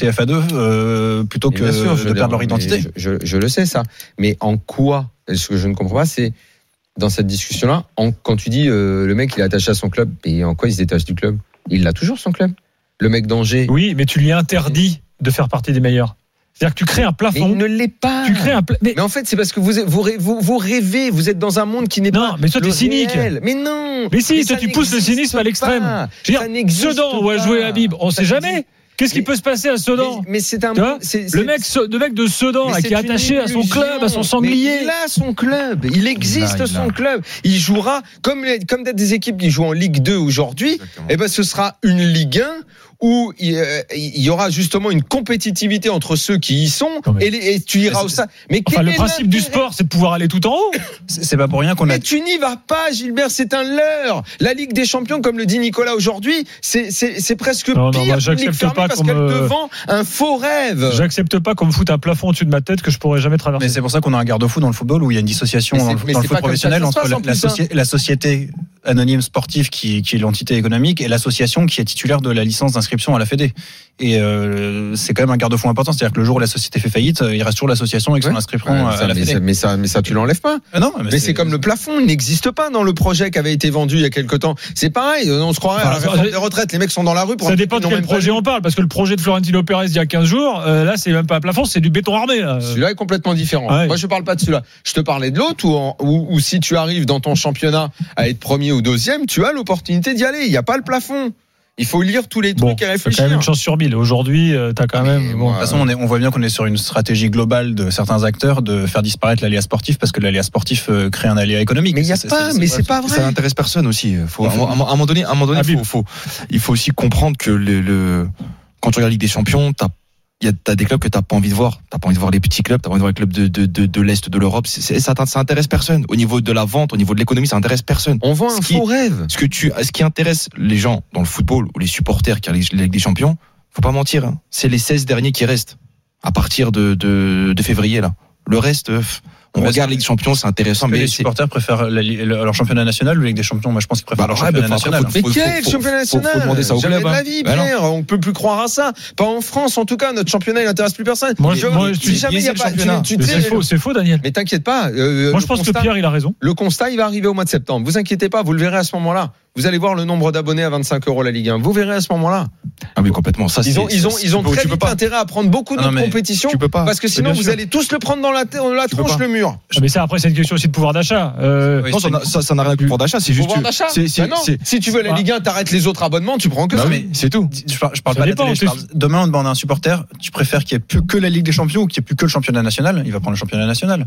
CFA2 plutôt que de perdre leur identité. Je le sais ça, mais en quoi? Ce que je ne comprends pas, c'est dans cette discussion-là, quand tu dis le mec il est attaché à son club, et en quoi il se détache du club? Il a toujours son club. Le mec d'Angers. Oui, mais tu lui interdis de faire partie des meilleurs. C'est-à-dire que tu crées un plafond. Mais il ne l'est pas. Tu crées mais en fait, c'est parce que vous rêvez, vous êtes dans un monde qui n'est pas. Non, mais toi, t'es cynique. Mais non. Mais si, toi, tu pousses le cynisme à l'extrême. Sedan, où a joué Habib, on sait jamais. Qu'est-ce qui peut se passer à Sedan? Mais c'est un. Le mec de Sedan là, qui est attaché à son club, à son sanglier. Il a son club. Il existe son club. Il jouera comme des équipes qui jouent en Ligue 2 aujourd'hui. Et ben, ce sera une Ligue 1 où il y aura justement une compétitivité entre ceux qui y sont, et tu iras au stade. Mais le principe du sport, c'est de pouvoir aller tout en haut. C'est pas pour rien qu'on a. Mais tu n'y vas pas, Gilbert, c'est un leurre. La Ligue des Champions, comme le dit Nicolas aujourd'hui, c'est presque pire qu'une Ligue fermée parce qu'elle te vend un faux rêve. J'accepte pas qu'on me foute un plafond au-dessus de ma tête que je pourrais jamais traverser. Mais c'est pour ça qu'on a un garde-fou dans le football, où il y a une dissociation dans le foot professionnel entre la société anonyme sportive qui est l'entité économique et l'association qui est titulaire de la licence d'inscription à la Fédé. Et c'est quand même un garde-fou important, c'est-à-dire que le jour où la société fait faillite, il reste toujours l'association avec son inscription à la Fédé. Mais ça tu l'enlèves pas. Non, mais c'est comme le plafond, il n'existe pas dans le projet qui avait été vendu il y a quelque temps. C'est pareil, on se croirait à la réforme des retraites, les mecs sont dans la rue pour. Ça dépend de quel projet on parle, parce que le projet de Florentino Pérez il y a 15 jours, là c'est même pas un plafond, c'est du béton armé. Celui-là est complètement différent. Ouais. Moi je parle pas de celui-là. Je te parlais de l'autre où si tu arrives dans ton championnat à être premier ou deuxième, tu as l'opportunité d'y aller. Il n'y a pas le plafond. Il faut lire tous les trucs et réfléchir. T'as quand même une chance sur 1000. Aujourd'hui, t'as quand même. De toute façon, on voit bien qu'on est sur une stratégie globale de certains acteurs de faire disparaître l'aléa sportif, parce que l'aléa sportif crée un aléa économique. Mais c'est pas vrai. Ça n'intéresse personne aussi. À un moment donné, il faut aussi comprendre que quand tu regardes la Ligue des Champions, t'as t'as des clubs que t'as pas envie de voir. T'as pas envie de voir les petits clubs, t'as pas envie de voir les clubs de l'Est de l'Europe. Ça intéresse personne. Au niveau de la vente, au niveau de l'économie, ça intéresse personne. On vend un faux rêve. Ce qui intéresse les gens dans le football ou les supporters qui regardent la Ligue des Champions, faut pas mentir, hein. C'est les 16 derniers qui restent. À partir de février, là. Le reste, on regarde la Ligue des Champions, c'est intéressant. Mais les supporters préfèrent leur championnat national ou la Ligue des Champions? Moi, je pense qu'ils préfèrent leur championnat national. Mais quel championnat national? Faut demander ça au club. Jamais de la vie, Pierre. On peut plus croire à ça. Pas en France, en tout cas. Notre championnat, il n'intéresse plus personne. Si jamais il y a pas, c'est faux, Daniel. Mais t'inquiète pas. Moi, je pense que Pierre, il a raison. Le constat, il va arriver au mois de septembre. Vous inquiétez pas, vous le verrez à ce moment-là. Vous allez voir le nombre d'abonnés à 25 € la Ligue 1. Vous verrez à ce moment-là. Ah oui, complètement. Ça, ils ont très vite intérêt à prendre beaucoup d'autres compétitions. Parce que sinon, vous allez tous le prendre dans la tronche, le mur. Mais ça, après, c'est une question aussi de pouvoir d'achat. Non, ça n'a rien de pouvoir d'achat. C'est juste. Pouvoir d'achat. Si tu veux la Ligue 1, t'arrêtes les autres abonnements, tu prends que ça. Mais c'est tout. Je parle pas de la télé. Demain, on demande à un supporter, tu préfères qu'il n'y ait plus que la Ligue des Champions ou qu'il n'y ait plus que le championnat national? Il va prendre le championnat national.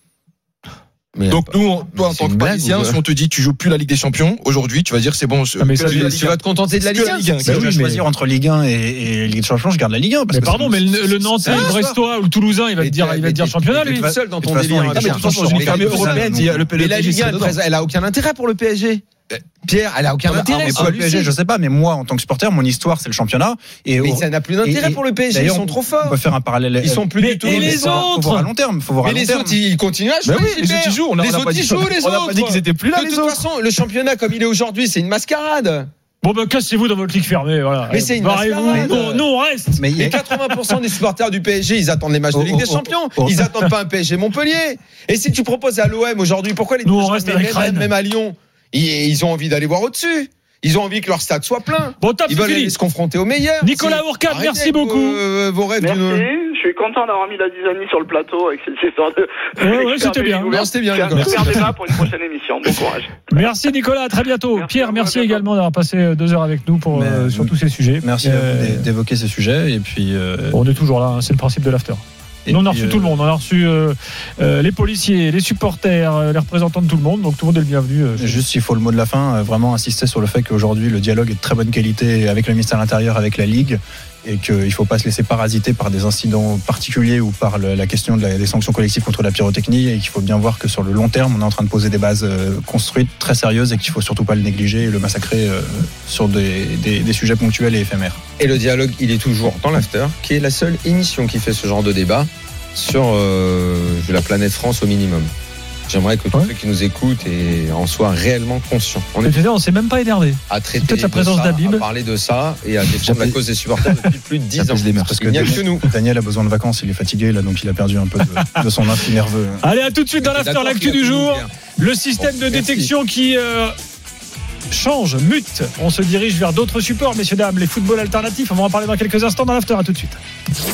Donc nous, toi en tant que Parisien, si on te dit tu joues plus la Ligue des Champions, aujourd'hui tu vas dire c'est bon. Tu vas te contenter de la Ligue 1. Si je dois choisir entre Ligue 1 et Ligue des Champions, je garde la Ligue 1. Mais pardon, mais le Nantais, le Brestois ou le Toulousain, il va te dire championnat, lui. Seul dans ton délire. Mais de toute façon, dans une famille européenne, la Ligue 1, elle a aucun intérêt pour le PSG. Pierre, elle a aucun intérêt pour le PSG, je sais pas, mais moi en tant que supporter, mon histoire c'est le championnat. Mais ça n'a plus d'intérêt pour le PSG, ils sont trop forts. On peut faire un parallèle. Ils sont plus du tout. Et les autres, faut voir à long terme. Mais les autres, ils continuent à jouer. Les autres, ils jouent. On n'a pas dit qu'ils étaient plus là. De toute façon, le championnat comme il est aujourd'hui, c'est une mascarade. Bon ben cassez-vous dans votre ligue fermée, voilà. Mais c'est une mascarade. Nous on reste. Mais 80% des supporters du PSG, ils attendent les matchs de Ligue des Champions. Ils attendent pas un PSG Montpellier. Et si tu proposes à l'OM aujourd'hui, pourquoi les même à Lyon, ils ont envie d'aller voir au-dessus. Ils ont envie que leur stade soit plein. Bon, ils veulent aller se confronter aux meilleurs. Nicolas Ourcade, merci beaucoup. Vos rêves. Merci. Je suis content d'avoir mis la Dizani sur le plateau avec cette histoire de. Ouais, c'était bien. C'était bien, Nicolas. Faire débat pour une prochaine émission. Bon courage. Merci Nicolas, à très bientôt. Pierre, merci également d'avoir passé 2 heures avec nous sur tous ces sujets. Merci à vous d'évoquer ces sujets. Et puis. On est toujours là, c'est le principe de l'after. Et nous, on a reçu tout le monde. On a reçu les policiers, les supporters, les représentants de tout le monde. Donc tout le monde est le bienvenu. Juste, il faut le mot de la fin, vraiment insister sur le fait qu'aujourd'hui, le dialogue est de très bonne qualité avec le ministère de l'Intérieur, avec la Ligue. Et qu'il ne faut pas se laisser parasiter par des incidents particuliers ou par la question des sanctions collectives contre la pyrotechnie, et qu'il faut bien voir que sur le long terme, on est en train de poser des bases construites, très sérieuses, et qu'il ne faut surtout pas le négliger et le massacrer sur des sujets ponctuels et éphémères. Et le dialogue, il est toujours dans l'After, qui est la seule émission qui fait ce genre de débat sur la planète France au minimum. J'aimerais que tous ceux qui nous écoutent en soient réellement conscients. On ne s'est même pas énervé. À traiter peut-être la présence d'Habib, à parler de ça et à défendre la cause des supporters depuis plus de 10 ans. Parce qu'il n'y a que nous. Daniel a besoin de vacances, il est fatigué là, donc il a perdu un peu de son instinct nerveux. Allez, à tout de suite dans l'After, l'actu du jour. Le système de détection qui change, mute. On se dirige vers d'autres supports, messieurs, dames, les footballs alternatifs. On va en parler dans quelques instants dans l'After. À tout de suite.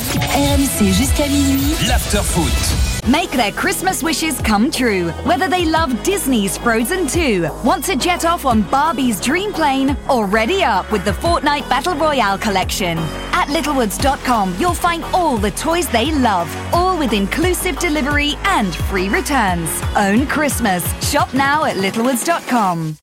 RMC jusqu'à minuit. L'After Foot. Make their Christmas wishes come true. Whether they love Disney's Frozen 2, want to jet off on Barbie's dream plane, or ready up with the Fortnite Battle Royale collection. At littlewoods.com, you'll find all the toys they love, all with inclusive delivery and free returns. Own Christmas. Shop now at littlewoods.com.